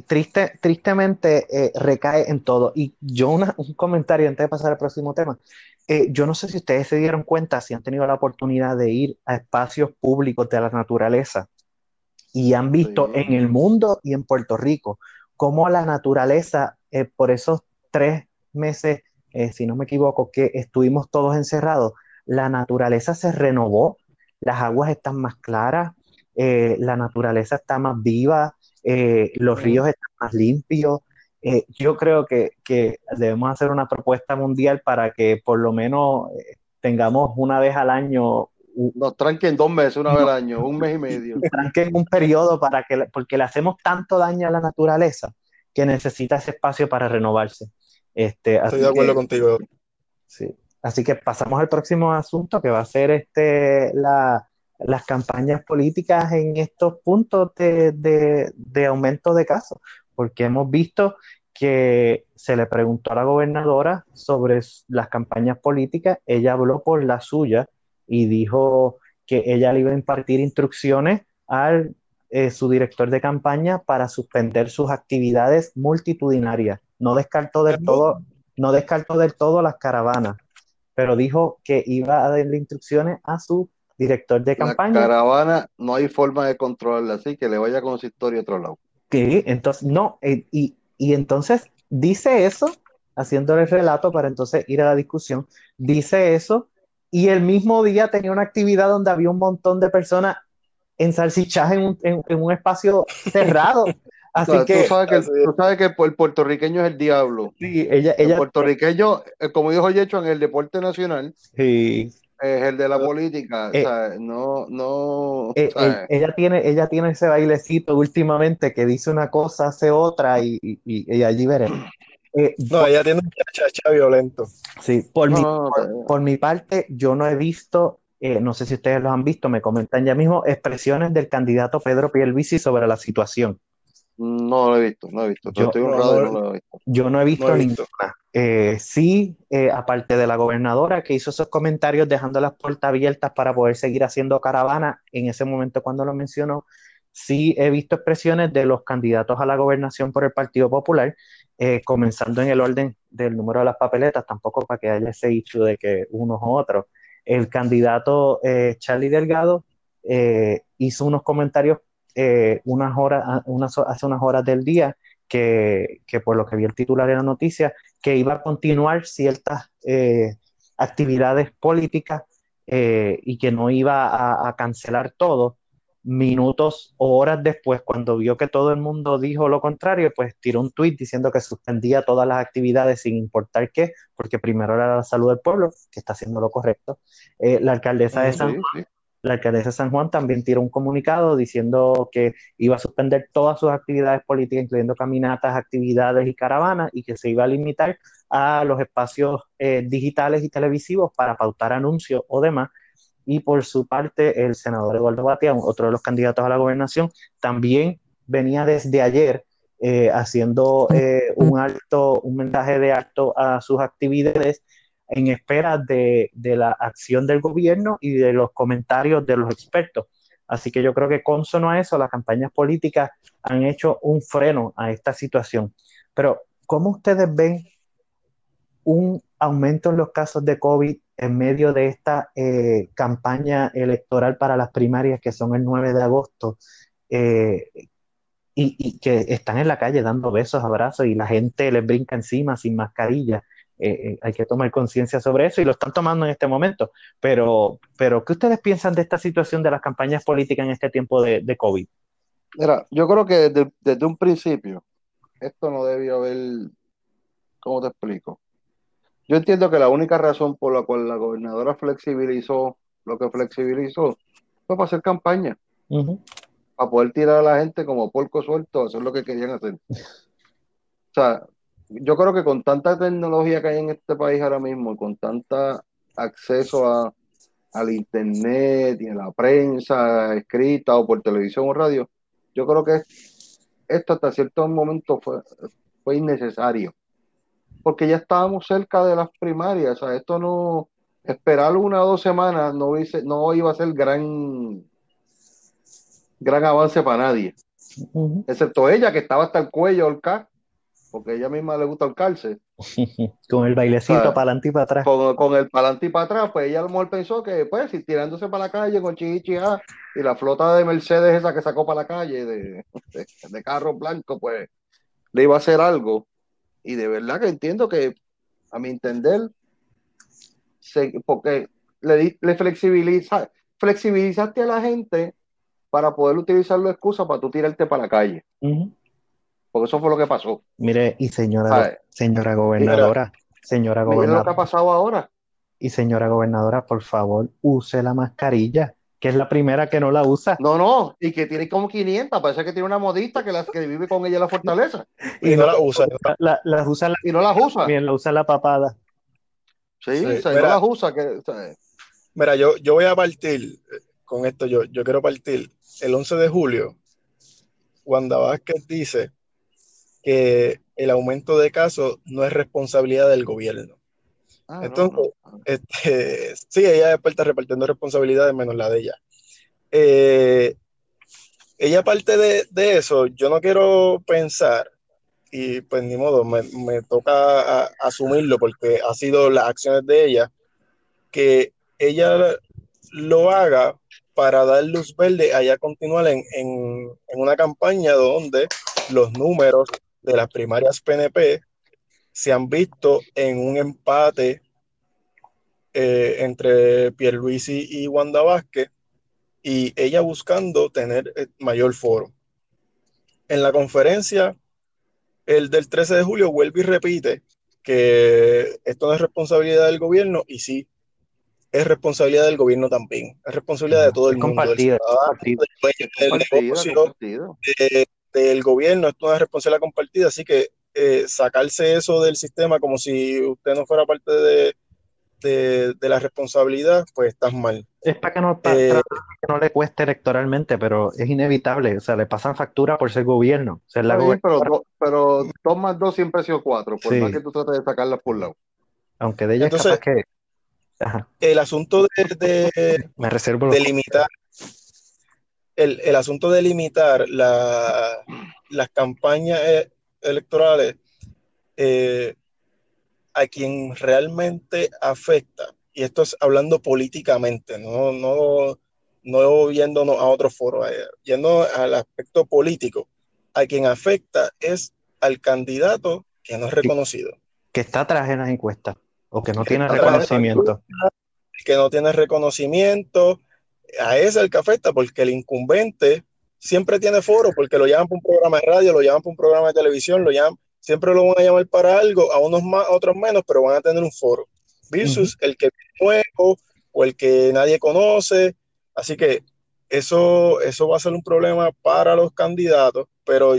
S1: tristemente recae en todo. Y yo un comentario antes de pasar al próximo tema. Yo no sé si ustedes se dieron cuenta, si han tenido la oportunidad de ir a espacios públicos de la naturaleza y han visto en
S3: Sí.
S1: el mundo y en Puerto Rico cómo la naturaleza, por esos 3 meses, si no me equivoco, que estuvimos todos encerrados, la naturaleza se renovó, las aguas están más claras, la naturaleza está más viva, los ríos están más limpios. Yo creo que debemos hacer una propuesta mundial para que por lo menos tengamos una vez al año
S3: Nos tranquen 2 meses, una vez al año, un mes y medio.
S1: tranquen un periodo porque le hacemos tanto daño a la naturaleza que necesita ese espacio para renovarse.
S2: Estoy de
S1: Así
S2: acuerdo
S1: que
S2: contigo.
S1: Sí. Así que pasamos al próximo asunto, que va a ser las campañas políticas en estos puntos de aumento de casos, porque hemos visto que se le preguntó a la gobernadora sobre las campañas políticas, ella habló por la suya y dijo que ella le iba a impartir instrucciones al su director de campaña para suspender sus actividades multitudinarias. No descartó del todo las caravanas, pero dijo que iba a darle instrucciones a su director de
S3: La
S1: campaña,
S3: caravana no hay forma de controlarla, así que le vaya con su historia a otro lado.
S1: que entonces, no, y entonces dice eso, haciéndole el relato para entonces ir a la discusión, dice eso, y el mismo día tenía una actividad donde había un montón de personas en salsichas en un espacio cerrado.
S3: O
S1: Así
S3: sea,
S1: que
S3: tú sabes que el puertorriqueño es el diablo.
S1: sí,
S3: El puertorriqueño, como dijo Yecho, en el deporte nacional,
S1: sí,
S3: es el de la política. O
S1: eh,
S3: sea, o sea,
S1: ella tiene ese bailecito últimamente que dice una cosa, hace otra y allí veremos. Eh,
S2: No,
S1: por,
S2: ella tiene un cha violento.
S1: sí,
S3: no, no,
S1: por mi parte, yo no he visto, no sé si ustedes lo han visto, me comentan ya mismo, expresiones del candidato Pedro Pierluisi sobre la situación.
S3: no lo he visto, no lo he visto.
S1: Yo,
S3: Estoy
S2: No,
S3: honrado y no
S2: no,
S3: lo he visto.
S1: yo no he
S2: no
S1: visto
S2: he
S1: ninguna.
S2: visto.
S1: Sí, aparte de la gobernadora que hizo esos comentarios dejando las puertas abiertas para poder seguir haciendo caravana en ese momento cuando lo mencionó, sí he visto expresiones de los candidatos a la gobernación por el Partido Popular, comenzando en el orden del número de las papeletas, tampoco para que haya ese hecho de que unos u otros. El candidato Charlie Delgado hizo unos comentarios hace unas horas del día que por lo que vi el titular de la noticia, que iba a continuar ciertas actividades políticas y que no iba a cancelar todo. Minutos o horas después, cuando vio que todo el mundo dijo lo contrario, pues tiró un tuit diciendo que suspendía todas las actividades sin importar qué, porque primero era la salud del pueblo, que está haciendo lo correcto. La alcaldesa de San
S3: Sí, sí.
S1: la alcaldesa de San Juan también tiró un comunicado diciendo que iba a suspender todas sus actividades políticas, incluyendo caminatas, actividades y caravanas, y que se iba a limitar a los espacios digitales y televisivos para pautar anuncios o demás. Y por su parte, el senador Eduardo Batia, otro de los candidatos a la gobernación, también venía desde ayer haciendo un mensaje de alto a sus actividades en espera de la acción del gobierno y de los comentarios de los expertos. Así que yo creo que consono a eso, las campañas políticas han hecho un freno a esta situación. Pero, ¿cómo ustedes ven un aumento en los casos de COVID en medio de esta campaña electoral para las primarias que son el 9 de agosto? eh, y que están en la calle dando besos, abrazos y la gente les brinca encima sin mascarilla. Hay que tomar conciencia sobre eso y lo están tomando en este momento. Pero, ¿qué ustedes piensan de esta situación de las campañas políticas en este tiempo de COVID?
S3: Mira, yo creo que desde un principio, esto no debió haber, ¿cómo te explico? Yo entiendo que la única razón por la cual la gobernadora flexibilizó lo que flexibilizó fue para hacer campaña,
S1: Ujú.
S3: para poder tirar a la gente como porco suelto, a hacer lo que querían hacer. O sea, yo creo que con tanta tecnología que hay en este país ahora mismo, y con tanta acceso al internet y a la prensa escrita o por televisión o radio, yo creo que esto hasta cierto momento fue innecesario, porque ya estábamos cerca de las primarias. O sea, esto no, esperar 1 o 2 semanas no iba a ser gran avance para nadie,
S1: Ujú.
S3: excepto ella que estaba hasta el cuello ahorcada, porque ella misma le gusta ahorcarse.
S1: Con el
S3: O
S1: bailecito
S3: sea,
S1: para adelante y para atrás.
S3: con el para adelante y para atrás, pues ella a lo mejor pensó que, pues, si tirándose para la calle con chichicha y la flota de Mercedes esa que sacó para la calle de carros blancos, pues le iba a hacer algo. Y de verdad que entiendo que, a mi entender, porque le flexibilizaste a la gente para poder utilizar la excusa para tú tirarte para la calle,
S1: Ujú.
S3: porque eso fue lo que pasó.
S1: Mire, y
S3: ¿Sabes?
S1: señora
S3: Y
S2: Mira,
S1: gobernadora, señora
S3: mira lo que ha
S1: gobernadora,
S3: pasado ahora.
S1: y señora gobernadora, por favor, use la mascarilla, que es la primera que no la usa.
S3: No, no, y que tiene como 500, parece que tiene una modista que vive con ella en la fortaleza
S1: Y
S2: y
S1: no
S2: no la usan.
S1: las usa
S3: y no las usa.
S1: bien, la usa la papada.
S3: Sí,
S2: Sí,
S3: o sea, no las usa. O sea,
S2: mira, yo voy a partir con esto, yo quiero partir. El 11 de julio, Wanda Vázquez dice que el aumento de casos no es responsabilidad del gobierno.
S3: no,
S2: Entonces,
S3: no.
S2: sí, ella después está repartiendo responsabilidades menos la de ella. Eh, ella parte de eso, yo no quiero pensar, y pues ni modo, me toca asumirlo porque ha sido las acciones de ella, que ella lo haga para dar luz verde a continuar en una campaña donde los números de las primarias PNP se han visto en un empate entre Pierluisi y Wanda Vázquez, y ella buscando tener mayor foro. En la conferencia, el del 13 de julio vuelve y repite que esto no es responsabilidad del gobierno, y sí, es responsabilidad del gobierno también, es responsabilidad de todo el
S1: Es
S2: mundo, del
S1: compartido, es
S2: ciudadano,
S1: compartido.
S2: del dueño del
S3: Compartida,
S2: negocio,
S3: compartida.
S2: del gobierno. Esto es una responsabilidad compartida, así que sacarse eso del sistema como si usted no fuera parte de la responsabilidad, pues estás mal.
S1: Es para que no,
S2: Eh,
S1: que no le cueste electoralmente, pero es inevitable. O sea, le pasan factura por ser gobierno, ser la
S3: Está bien,
S1: gobernadora.
S3: pero 2 más 2 siempre ha sido 4, por más
S1: Sí,
S3: que tú trates de sacarlas por lado.
S1: aunque de ella es capaz
S2: entonces,
S1: que... Ajá,
S2: el asunto
S1: me reservo los
S2: de limitar, el asunto de limitar las campañas electorales, eh, a quien realmente afecta, y esto es hablando políticamente, no yéndonos a otro foro, yendo al aspecto político, a quien afecta es al candidato que no es reconocido,
S1: que está atrás en las encuestas o que no
S2: que
S1: tiene
S2: está atrás,
S3: Exacto.
S1: reconocimiento.
S2: que no tiene reconocimiento. A ese es el que afecta, porque el incumbente siempre tiene foro, porque lo llaman para un programa de radio, lo llaman para un programa de televisión, siempre lo van a llamar para algo, a unos más, a otros menos, pero van a tener un foro.
S1: Ujú.
S2: Versus el que es nuevo o el que nadie conoce. Así que eso va a ser un problema para los candidatos, pero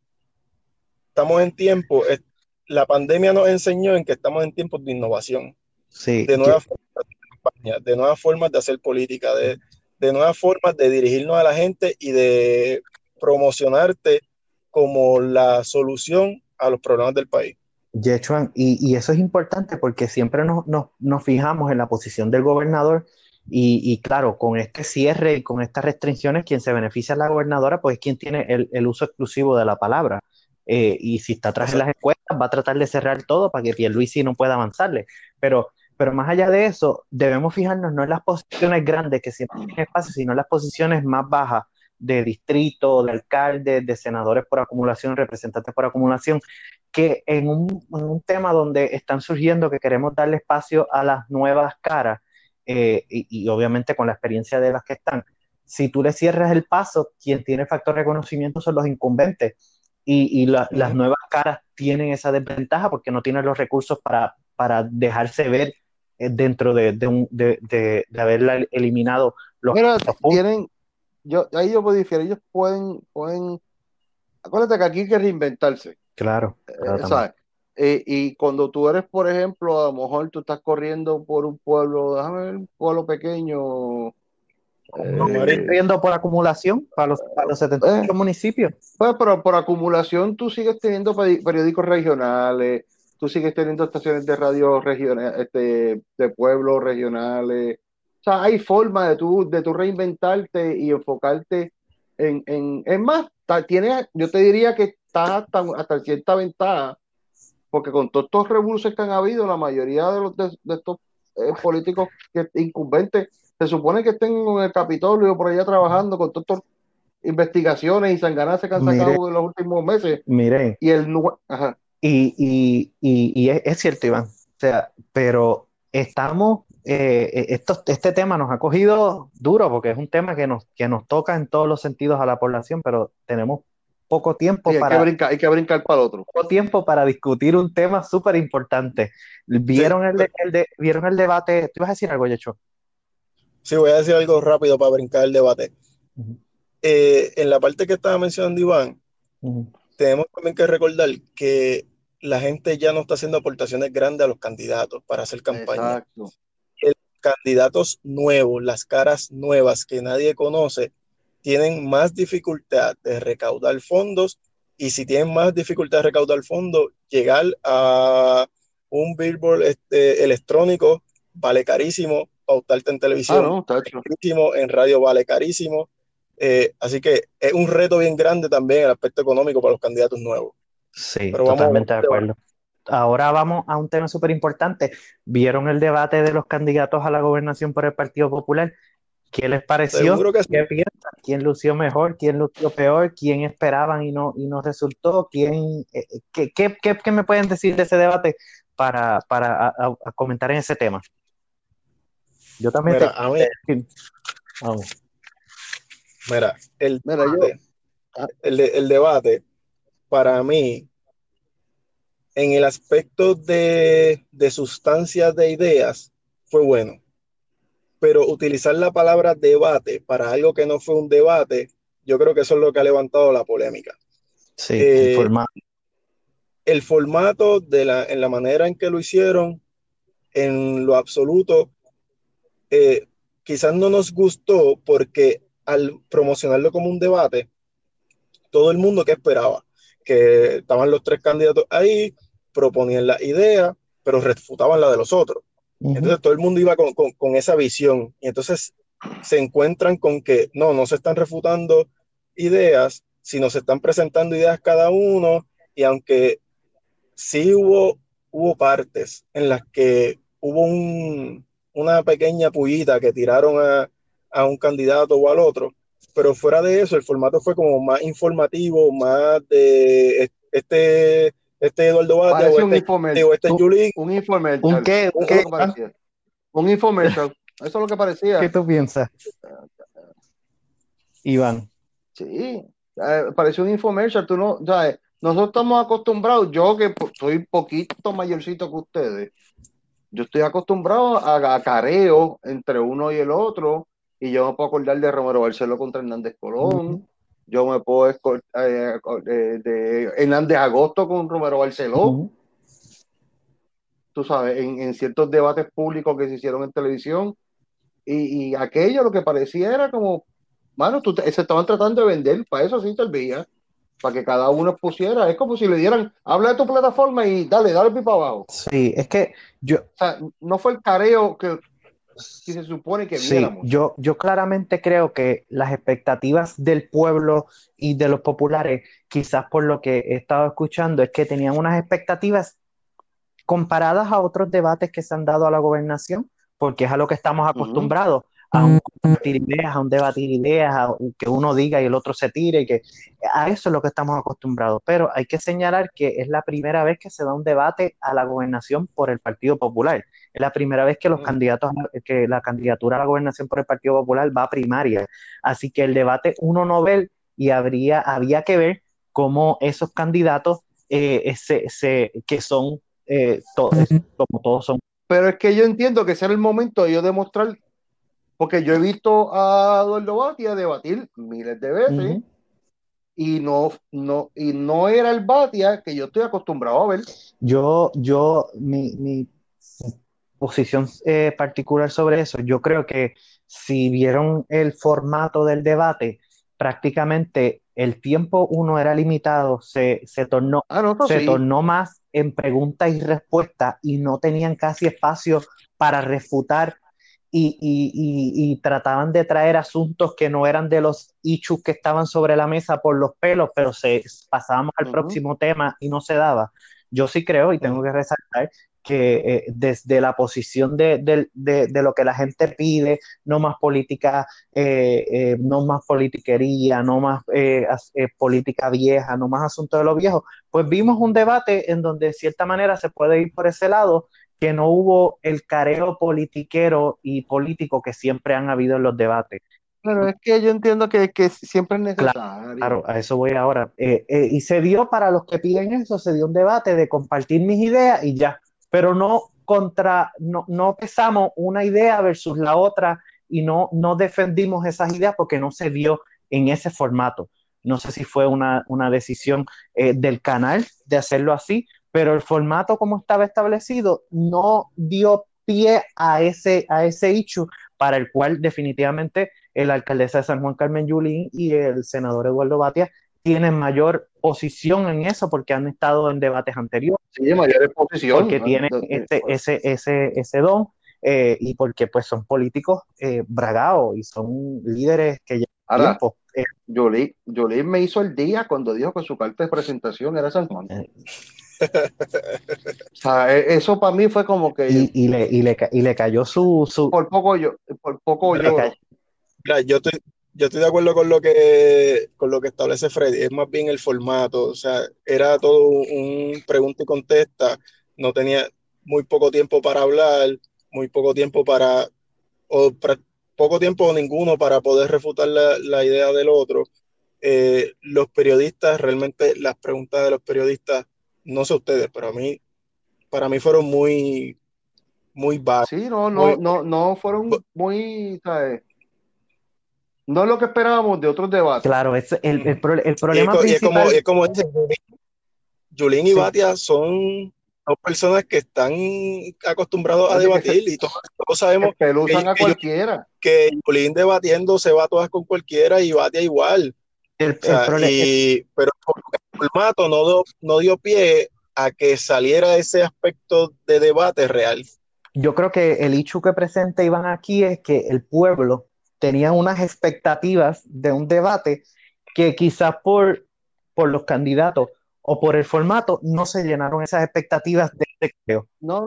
S2: estamos en tiempo, la pandemia nos enseñó en que estamos en tiempos de innovación,
S1: Sí,
S2: de nuevas campañas, de nuevas formas de hacer política, de nuevas formas de dirigirnos a la gente y de promocionarte como la solución a los problemas del país.
S1: Yechuan, y eso es importante porque siempre nos fijamos en la posición del gobernador y claro, con este cierre y con estas restricciones, quien se beneficia es la gobernadora, pues es quien tiene el uso exclusivo de la palabra. Y si está atrás en las
S2: Exacto.
S1: encuestas, va a tratar de cerrar todo para que Pierluisi no pueda avanzarle. Pero más allá de eso, debemos fijarnos no en las posiciones grandes que siempre tienen espacio, sino en las posiciones más bajas de distrito, de alcaldes, de senadores por acumulación, representantes por acumulación, que en un tema donde están surgiendo que queremos darle espacio a las nuevas caras y obviamente con la experiencia de las que están, si tú le cierras el paso, quien tiene factor de reconocimiento son los incumbentes las nuevas caras tienen esa desventaja porque no tienen los recursos para dejarse ver dentro de haberla eliminado
S3: Mira,
S1: los puntos.
S3: ahí yo puedo diferir, ellos acuérdate que aquí hay que reinventarse,
S1: Claro, claro también.
S3: ¿sabes? Y cuando tú eres, por ejemplo, a lo mejor tú estás corriendo por un pueblo, déjame ver, un pueblo pequeño,
S2: Los marinos.
S3: eh,
S1: Viendo por acumulación para los
S3: eh,
S1: 78 municipios.
S3: pues, pero por acumulación tú sigues teniendo periódicos regionales, tú sigues teniendo estaciones de radio regionales, de pueblos regionales. O sea, hay forma de tú reinventarte y enfocarte en más. Yo te diría que estás hasta cierta ventaja, porque con todos estos revoluciones que han habido, la mayoría de estos políticos incumbentes se supone que estén en el Capitolio por allá trabajando con todos estos investigaciones y sanganaces que han
S1: Mire,
S3: sacado en los últimos meses.
S1: mire,
S3: Y ajá.
S1: y es cierto, Iván, o sea, pero estamos, este tema nos ha cogido duro porque es un tema que nos toca en todos los sentidos a la población, pero tenemos poco
S3: Sí,
S1: tiempo
S3: hay que brincar para el otro.
S1: poco tiempo para discutir un tema súper importante.
S2: Sí,
S1: ¿Vieron el debate? ¿Tú ibas a decir algo, Yecho?
S2: sí, voy a decir algo rápido para brincar el debate.
S1: Ujú,
S2: En la parte que estaba mencionando Iván,
S1: ujú.
S2: tenemos también que recordar que la gente ya no está haciendo aportaciones grandes a los candidatos para hacer campaña.
S3: Exacto.
S2: Los candidatos nuevos, las caras nuevas que nadie conoce, tienen más dificultad de recaudar fondos, y si tienen más dificultad de recaudar fondos, llegar a un billboard electrónico vale carísimo, pautarte en televisión
S3: No,
S2: vale
S3: tacho.
S2: carísimo, en radio vale carísimo. Así que es un reto bien grande también el aspecto económico para los candidatos nuevos.
S1: Sí,
S2: Pero
S1: totalmente de acuerdo. Ahora vamos a un tema súper importante. ¿Vieron el debate de los candidatos a la gobernación por el Partido Popular? ¿Qué les pareció?
S2: seguro que sí.
S1: ¿Qué piensan? ¿Quién lució mejor? ¿Quién lució peor? ¿Quién esperaban y no resultó? ¿Qué me pueden decir de ese debate para comentar en ese tema? Yo también
S2: Mira, a mí,
S1: Vamos.
S2: mira,
S3: Mira, yo, ah,
S2: el debate para mí, en el aspecto de sustancias de ideas, fue bueno. Pero utilizar la palabra debate para algo que no fue un debate, yo creo que eso es lo que ha levantado la polémica.
S1: Sí, el
S2: Eh,
S1: formato.
S2: el formato en la manera en que lo hicieron, en lo absoluto, eh, quizás no nos gustó, porque al promocionarlo como un debate, todo el mundo que esperaba, que estaban los tres candidatos ahí, proponían la idea, pero refutaban la de los otros. Entonces todo el mundo iba con esa visión, y entonces se encuentran con que no se están refutando ideas, sino se están presentando ideas cada uno, y aunque sí hubo partes en las que hubo una pequeña pullita que tiraron a un candidato o al otro, pero fuera de eso, el formato fue como más informativo, más de este Eduardo Batia
S3: parece un infomercial.
S2: o este Yulín.
S3: Un
S1: ¿Un
S3: infomercial.
S1: qué?
S3: Eso es lo que parecía. Un infomercial. Eso es lo que
S1: ¿Qué
S3: parecía.
S1: tú piensas, Iván?
S3: Sí, parecía un infomercial. Tú no, o sea, nosotros estamos acostumbrados, yo que soy poquito mayorcito que ustedes, yo estoy acostumbrado a careo entre uno y el otro, y yo me puedo acordar de Romero Barceló contra Hernández Colón, yo me puedo de Hernández Agosto con Romero Barceló, tú sabes, en ciertos debates públicos que se hicieron en televisión, y aquello lo que parecía era como, mano, se estaban tratando de vender, para eso sí servía, para que cada uno pusiera, es como si le dieran, habla de tu plataforma y dale pipa abajo.
S1: Sí, es que yo,
S3: O sea, no fue el careo que se supone que
S1: sí,
S3: viéramos.
S1: yo claramente creo que las expectativas del pueblo y de los populares, quizás por lo que he estado escuchando, es que tenían unas expectativas comparadas a otros debates que se han dado a la gobernación, porque es a lo que estamos
S3: Ujú.
S1: acostumbrados, a un debatir ideas, a que uno diga y el otro se tire, que a eso es lo que estamos acostumbrados. Pero hay que señalar que es la primera vez que se da un debate a la gobernación por el Partido Popular. Es la primera vez que los candidatos, que la candidatura a la gobernación por el Partido Popular va a primaria. Así que el debate uno no ve, y había que ver cómo esos candidatos que son como todos son.
S3: Pero es que yo entiendo que ese era el momento de yo demostrar, porque yo he visto a Eduardo Batia debatir miles de veces y no era el Batia que yo estoy acostumbrado a ver.
S1: Mi posición particular sobre eso, yo creo que si vieron el formato del debate, prácticamente el tiempo uno era limitado,
S3: No, eso
S1: se
S3: sí.
S1: tornó más en preguntas y respuestas, y no tenían casi espacio para refutar, y trataban de traer asuntos que no eran de los issues que estaban sobre la mesa por los pelos, pero pasábamos al próximo tema y no se daba. Yo sí creo, y tengo que resaltar, que desde la posición de lo que la gente pide, no más política, no más politiquería, no más política vieja, no más asuntos de los viejos, pues vimos un debate en donde de cierta manera se puede ir por ese lado, que no hubo el careo politiquero y político que siempre han habido en los debates.
S3: Pero es que yo entiendo que siempre es necesario.
S1: Claro, a eso voy ahora. Y se dio, para los que piden eso, se dio un debate de compartir mis ideas y ya, pero no pesamos una idea versus la otra, y no defendimos esas ideas porque no se dio en ese formato. No sé si fue una decisión del canal de hacerlo así, pero el formato como estaba establecido no dio pie a ese issue para el cual definitivamente la alcaldesa de San Juan, Carmen Yulín, y el senador Eduardo Batia tienen mayor posición en eso porque han estado en debates anteriores,
S3: Sí, mayor exposición.
S1: porque tienen ese don, y porque pues son políticos bragados y son líderes que llevan
S3: Ahora,
S1: tiempo.
S3: Yolín me hizo el día cuando dijo que su carta de presentación era San Juan.
S1: Eh,
S3: O sea, eso para mí fue como que
S1: y le cayó
S3: por poco
S1: le
S3: lloro.
S1: cayó.
S2: Mira, yo estoy de acuerdo con lo que establece Freddy, es más bien el formato, o sea, era todo un pregunta y contesta, no tenía muy poco tiempo para hablar, muy poco tiempo o poco tiempo o ninguno para poder refutar la idea del otro. Los periodistas, realmente las preguntas de los periodistas, no sé ustedes, pero para mí fueron muy vagas,
S3: Sí,
S2: muy,
S3: no fueron muy, ¿sabes? No es lo que esperábamos de otros debates.
S1: Claro, el
S2: y
S1: problema
S2: y
S1: principal,
S2: es como dice, Yulín y
S1: sí,
S2: Batia son dos personas que están acostumbrados a
S3: Oye, que
S2: debatir y todos sabemos
S3: espeluzan a cualquiera.
S2: que Yulín debatiendo se va a todas con cualquiera y Batia igual. O
S1: el
S2: sea,
S1: problema,
S2: pero el formato no dio pie a que saliera ese aspecto de debate real.
S1: yo creo que el issue que presenta Iván aquí es que el pueblo tenía unas expectativas de un debate que quizás por los candidatos o por el formato no se llenaron esas expectativas de este creo.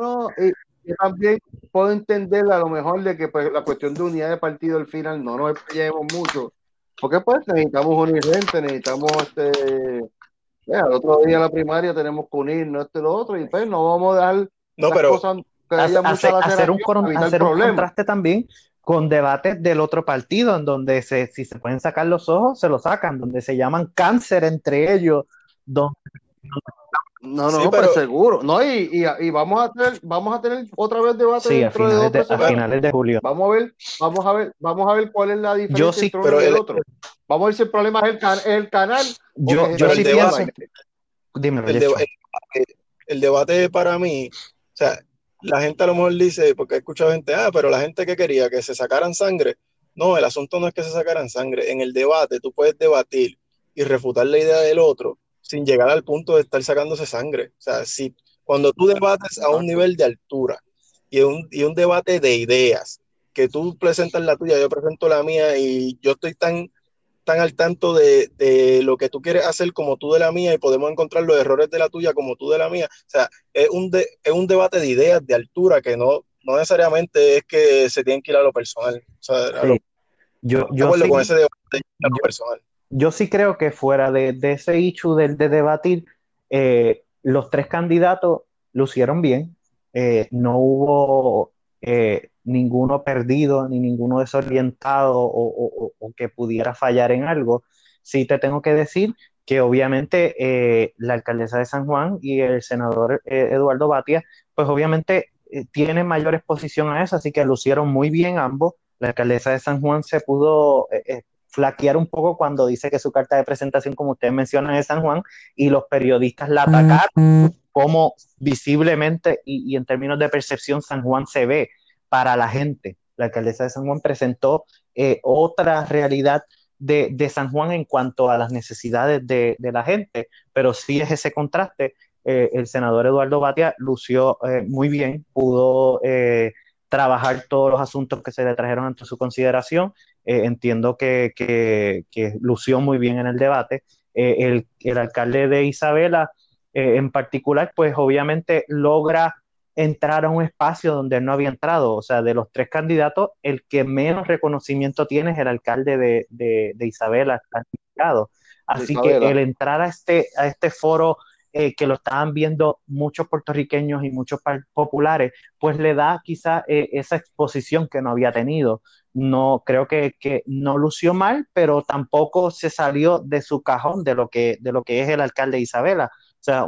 S3: Y también puedo entender a lo mejor de que pues, la cuestión de unidad de partido al final no nos explayemos mucho, porque pues necesitamos unir gente, necesitamos al otro día de la primaria tenemos que unirnos y lo otro, y pues no vamos a dejar
S2: No,
S3: las
S2: pero
S3: cosas que haya mucha laceración para evitar
S1: Hacer un
S3: problemas.
S1: contraste también con debates del otro partido, en donde si se pueden sacar los ojos, se los sacan, donde se llaman cáncer entre ellos, donde
S2: sí,
S3: Pues
S2: pero,
S3: seguro, no, y vamos a tener otra vez debate
S1: sí,
S3: dentro de dos o tres
S1: a
S3: semanas.
S1: finales de julio.
S3: Vamos a ver cuál es la
S1: Yo
S3: diferencia
S1: sí,
S3: entre uno
S2: pero
S3: y el otro. Vamos a ver si el problema es el canal o que
S1: yo
S2: pero el
S1: sí
S3: generalmente es la
S1: pienso,
S2: debate,
S3: gente.
S1: dímelo,
S2: el, deba-
S1: Yecho.
S2: el debate para mí, o sea, la gente a lo mejor dice, porque he escuchado gente, pero la gente que quería que se sacaran sangre. No, el asunto no es que se sacaran sangre. En el debate tú puedes debatir y refutar la idea del otro sin llegar al punto de estar sacándose sangre. O sea, si cuando tú debates a un
S3: Exacto.
S2: nivel de altura y un debate de ideas, que tú presentas la tuya, yo presento la mía y yo estoy tan al tanto de lo que tú quieres hacer como tú de la mía y podemos encontrar los errores de la tuya como tú de la mía. O sea, es un debate de ideas de altura que no necesariamente es que se tienen que ir a lo personal. O sea,
S1: Sí,
S2: de
S1: yo
S2: acuerdo con
S1: sí,
S2: ese debate a lo
S1: yo,
S2: personal.
S1: yo sí creo que fuera de ese issue de debatir, los tres candidatos lucieron bien. No hubo ninguno perdido ni ninguno desorientado o que pudiera fallar en algo. Sí te tengo que decir que obviamente la alcaldesa de San Juan y el senador Eduardo Batia, pues obviamente tienen mayor exposición a eso, así que lucieron muy bien ambos. La alcaldesa de San Juan se pudo flaquear un poco cuando dice que su carta de presentación, como ustedes mencionan, es San Juan, y los periodistas la atacaron, como visiblemente y en términos de percepción San Juan se ve para la gente. La alcaldesa de San Juan presentó otra realidad San Juan en cuanto a las necesidades la gente, pero sí es ese contraste. El senador Eduardo Batia lució muy bien, pudo trabajar todos los asuntos que se le trajeron ante su consideración. Entiendo que lució muy bien en el debate. El alcalde de Isabela, en particular, pues obviamente logra entrar a un espacio donde él no había entrado. O sea, de los tres candidatos, el que menos reconocimiento tiene es el alcalde de Isabela.
S3: De
S1: Así que el
S3: Isabela.
S1: entrar a este foro que lo estaban viendo muchos puertorriqueños y muchos populares, pues le da quizá esa exposición que no había tenido. No, creo que no lució mal, pero tampoco se salió de su cajón de lo que es el alcalde de Isabela. O sea,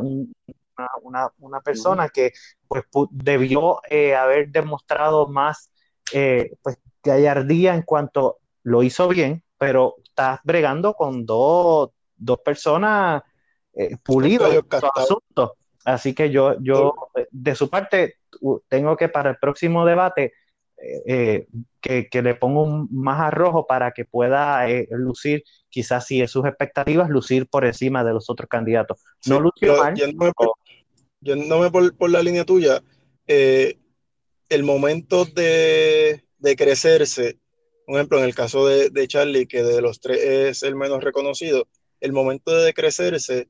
S1: una
S3: Ujú.
S1: persona que pues debió haber demostrado más pues, gallardía en cuanto lo hizo bien, pero estás bregando con dos personas
S2: Dos
S1: pulidos en
S2: gallos
S1: estos
S2: castados.
S1: asuntos. Así que yo de su parte, tengo que para el próximo debate que le pongo más arrojo para que pueda lucir, quizás si es sus expectativas, lucir por encima de los otros candidatos. No
S2: Sí,
S1: lució
S2: pero
S1: mal.
S2: yéndome por la línea tuya, eh, el momento de crecerse, por ejemplo, en el caso de Charlie, que de los tres es el menos reconocido, el momento de crecerse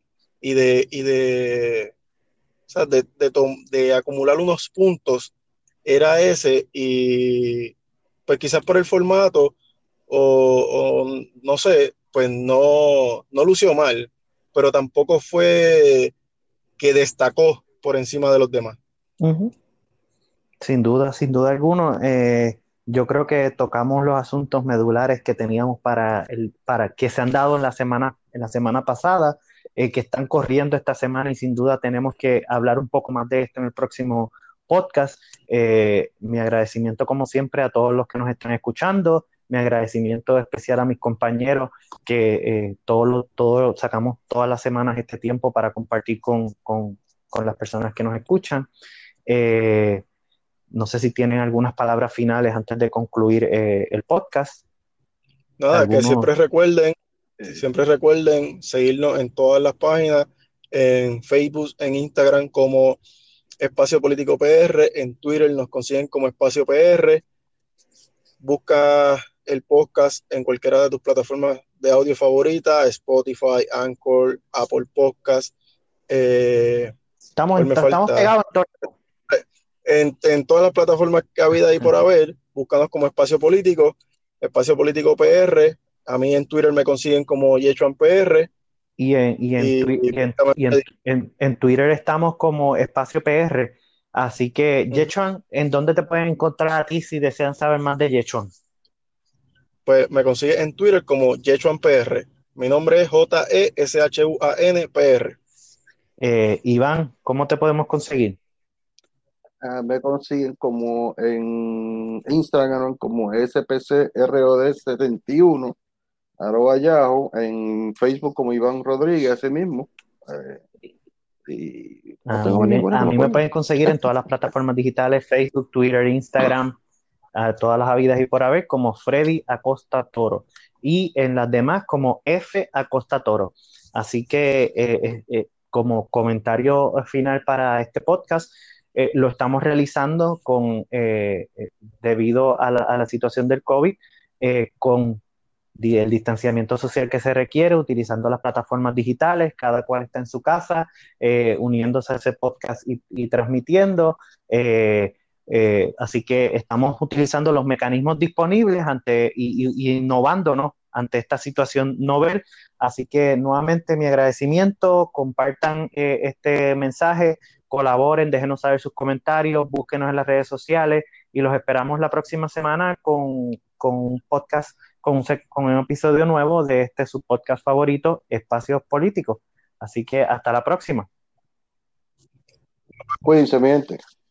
S2: o sea, de acumular unos puntos era ese, y pues quizás por el formato o no sé, pues no lució mal, pero tampoco fue que destacó por encima de los demás.
S1: Ujú. Sin duda alguno. Yo creo que tocamos los asuntos medulares que teníamos para que se han dado en la semana pasada, que están corriendo esta semana y sin duda tenemos que hablar un poco más de esto en el próximo podcast. Mi agradecimiento como siempre a todos los que nos están escuchando, mi agradecimiento especial a mis compañeros que sacamos todas las semanas este tiempo para compartir con las personas que nos escuchan. Eh, no sé si tienen algunas palabras finales antes de concluir el podcast.
S2: Nada, que
S1: Algunos.
S2: siempre recuerden seguirnos en todas las páginas, en Facebook, en Instagram como Espacio Político PR, en Twitter nos consiguen como Espacio PR. Busca el podcast en cualquiera de tus plataformas de audio favorita, Spotify, Anchor, Apple Podcast. ¿Cuál me
S1: Estamos
S2: falta?
S1: pegados en todo.
S2: En todas las plataformas que ha habido ahí por haber, búscanos como Espacio Político PR. A mí en Twitter me consiguen como Yechuan PR.
S1: En Twitter estamos como Espacio PR. Así que, Yechon, ¿en dónde te pueden encontrar a ti si desean saber más de Yechon?
S2: Pues me consigue en Twitter como Yechuan PR. Mi nombre es Jeshuan PR.
S1: Iván, ¿cómo te podemos conseguir?
S3: Me consiguen como en Instagram como SPCROD71 @Yahoo, en Facebook como Iván Rodríguez, ese mismo. Y no tengo ninguna
S1: A
S3: que me
S1: mí me
S3: acuerdo.
S1: pueden conseguir en todas las plataformas digitales, Facebook, Twitter, Instagram, a todas las habidas y por haber, como Freddy Acosta Toro. Y en las demás como F Acosta Toro. Así que como comentario final para este podcast, lo estamos realizando debido a la situación del COVID, con el distanciamiento social que se requiere, utilizando las plataformas digitales, cada cual está en su casa, uniéndose a ese podcast y transmitiendo. Así que estamos utilizando los mecanismos disponibles y innovándonos ante esta situación novel. Así que nuevamente mi agradecimiento, compartan este mensaje, colaboren, déjenos saber sus comentarios, búsquenos en las redes sociales y los esperamos la próxima semana con un podcast, con un episodio nuevo de su podcast favorito, Espacios Políticos. Así que hasta la próxima.
S3: Cuídense, mi gente.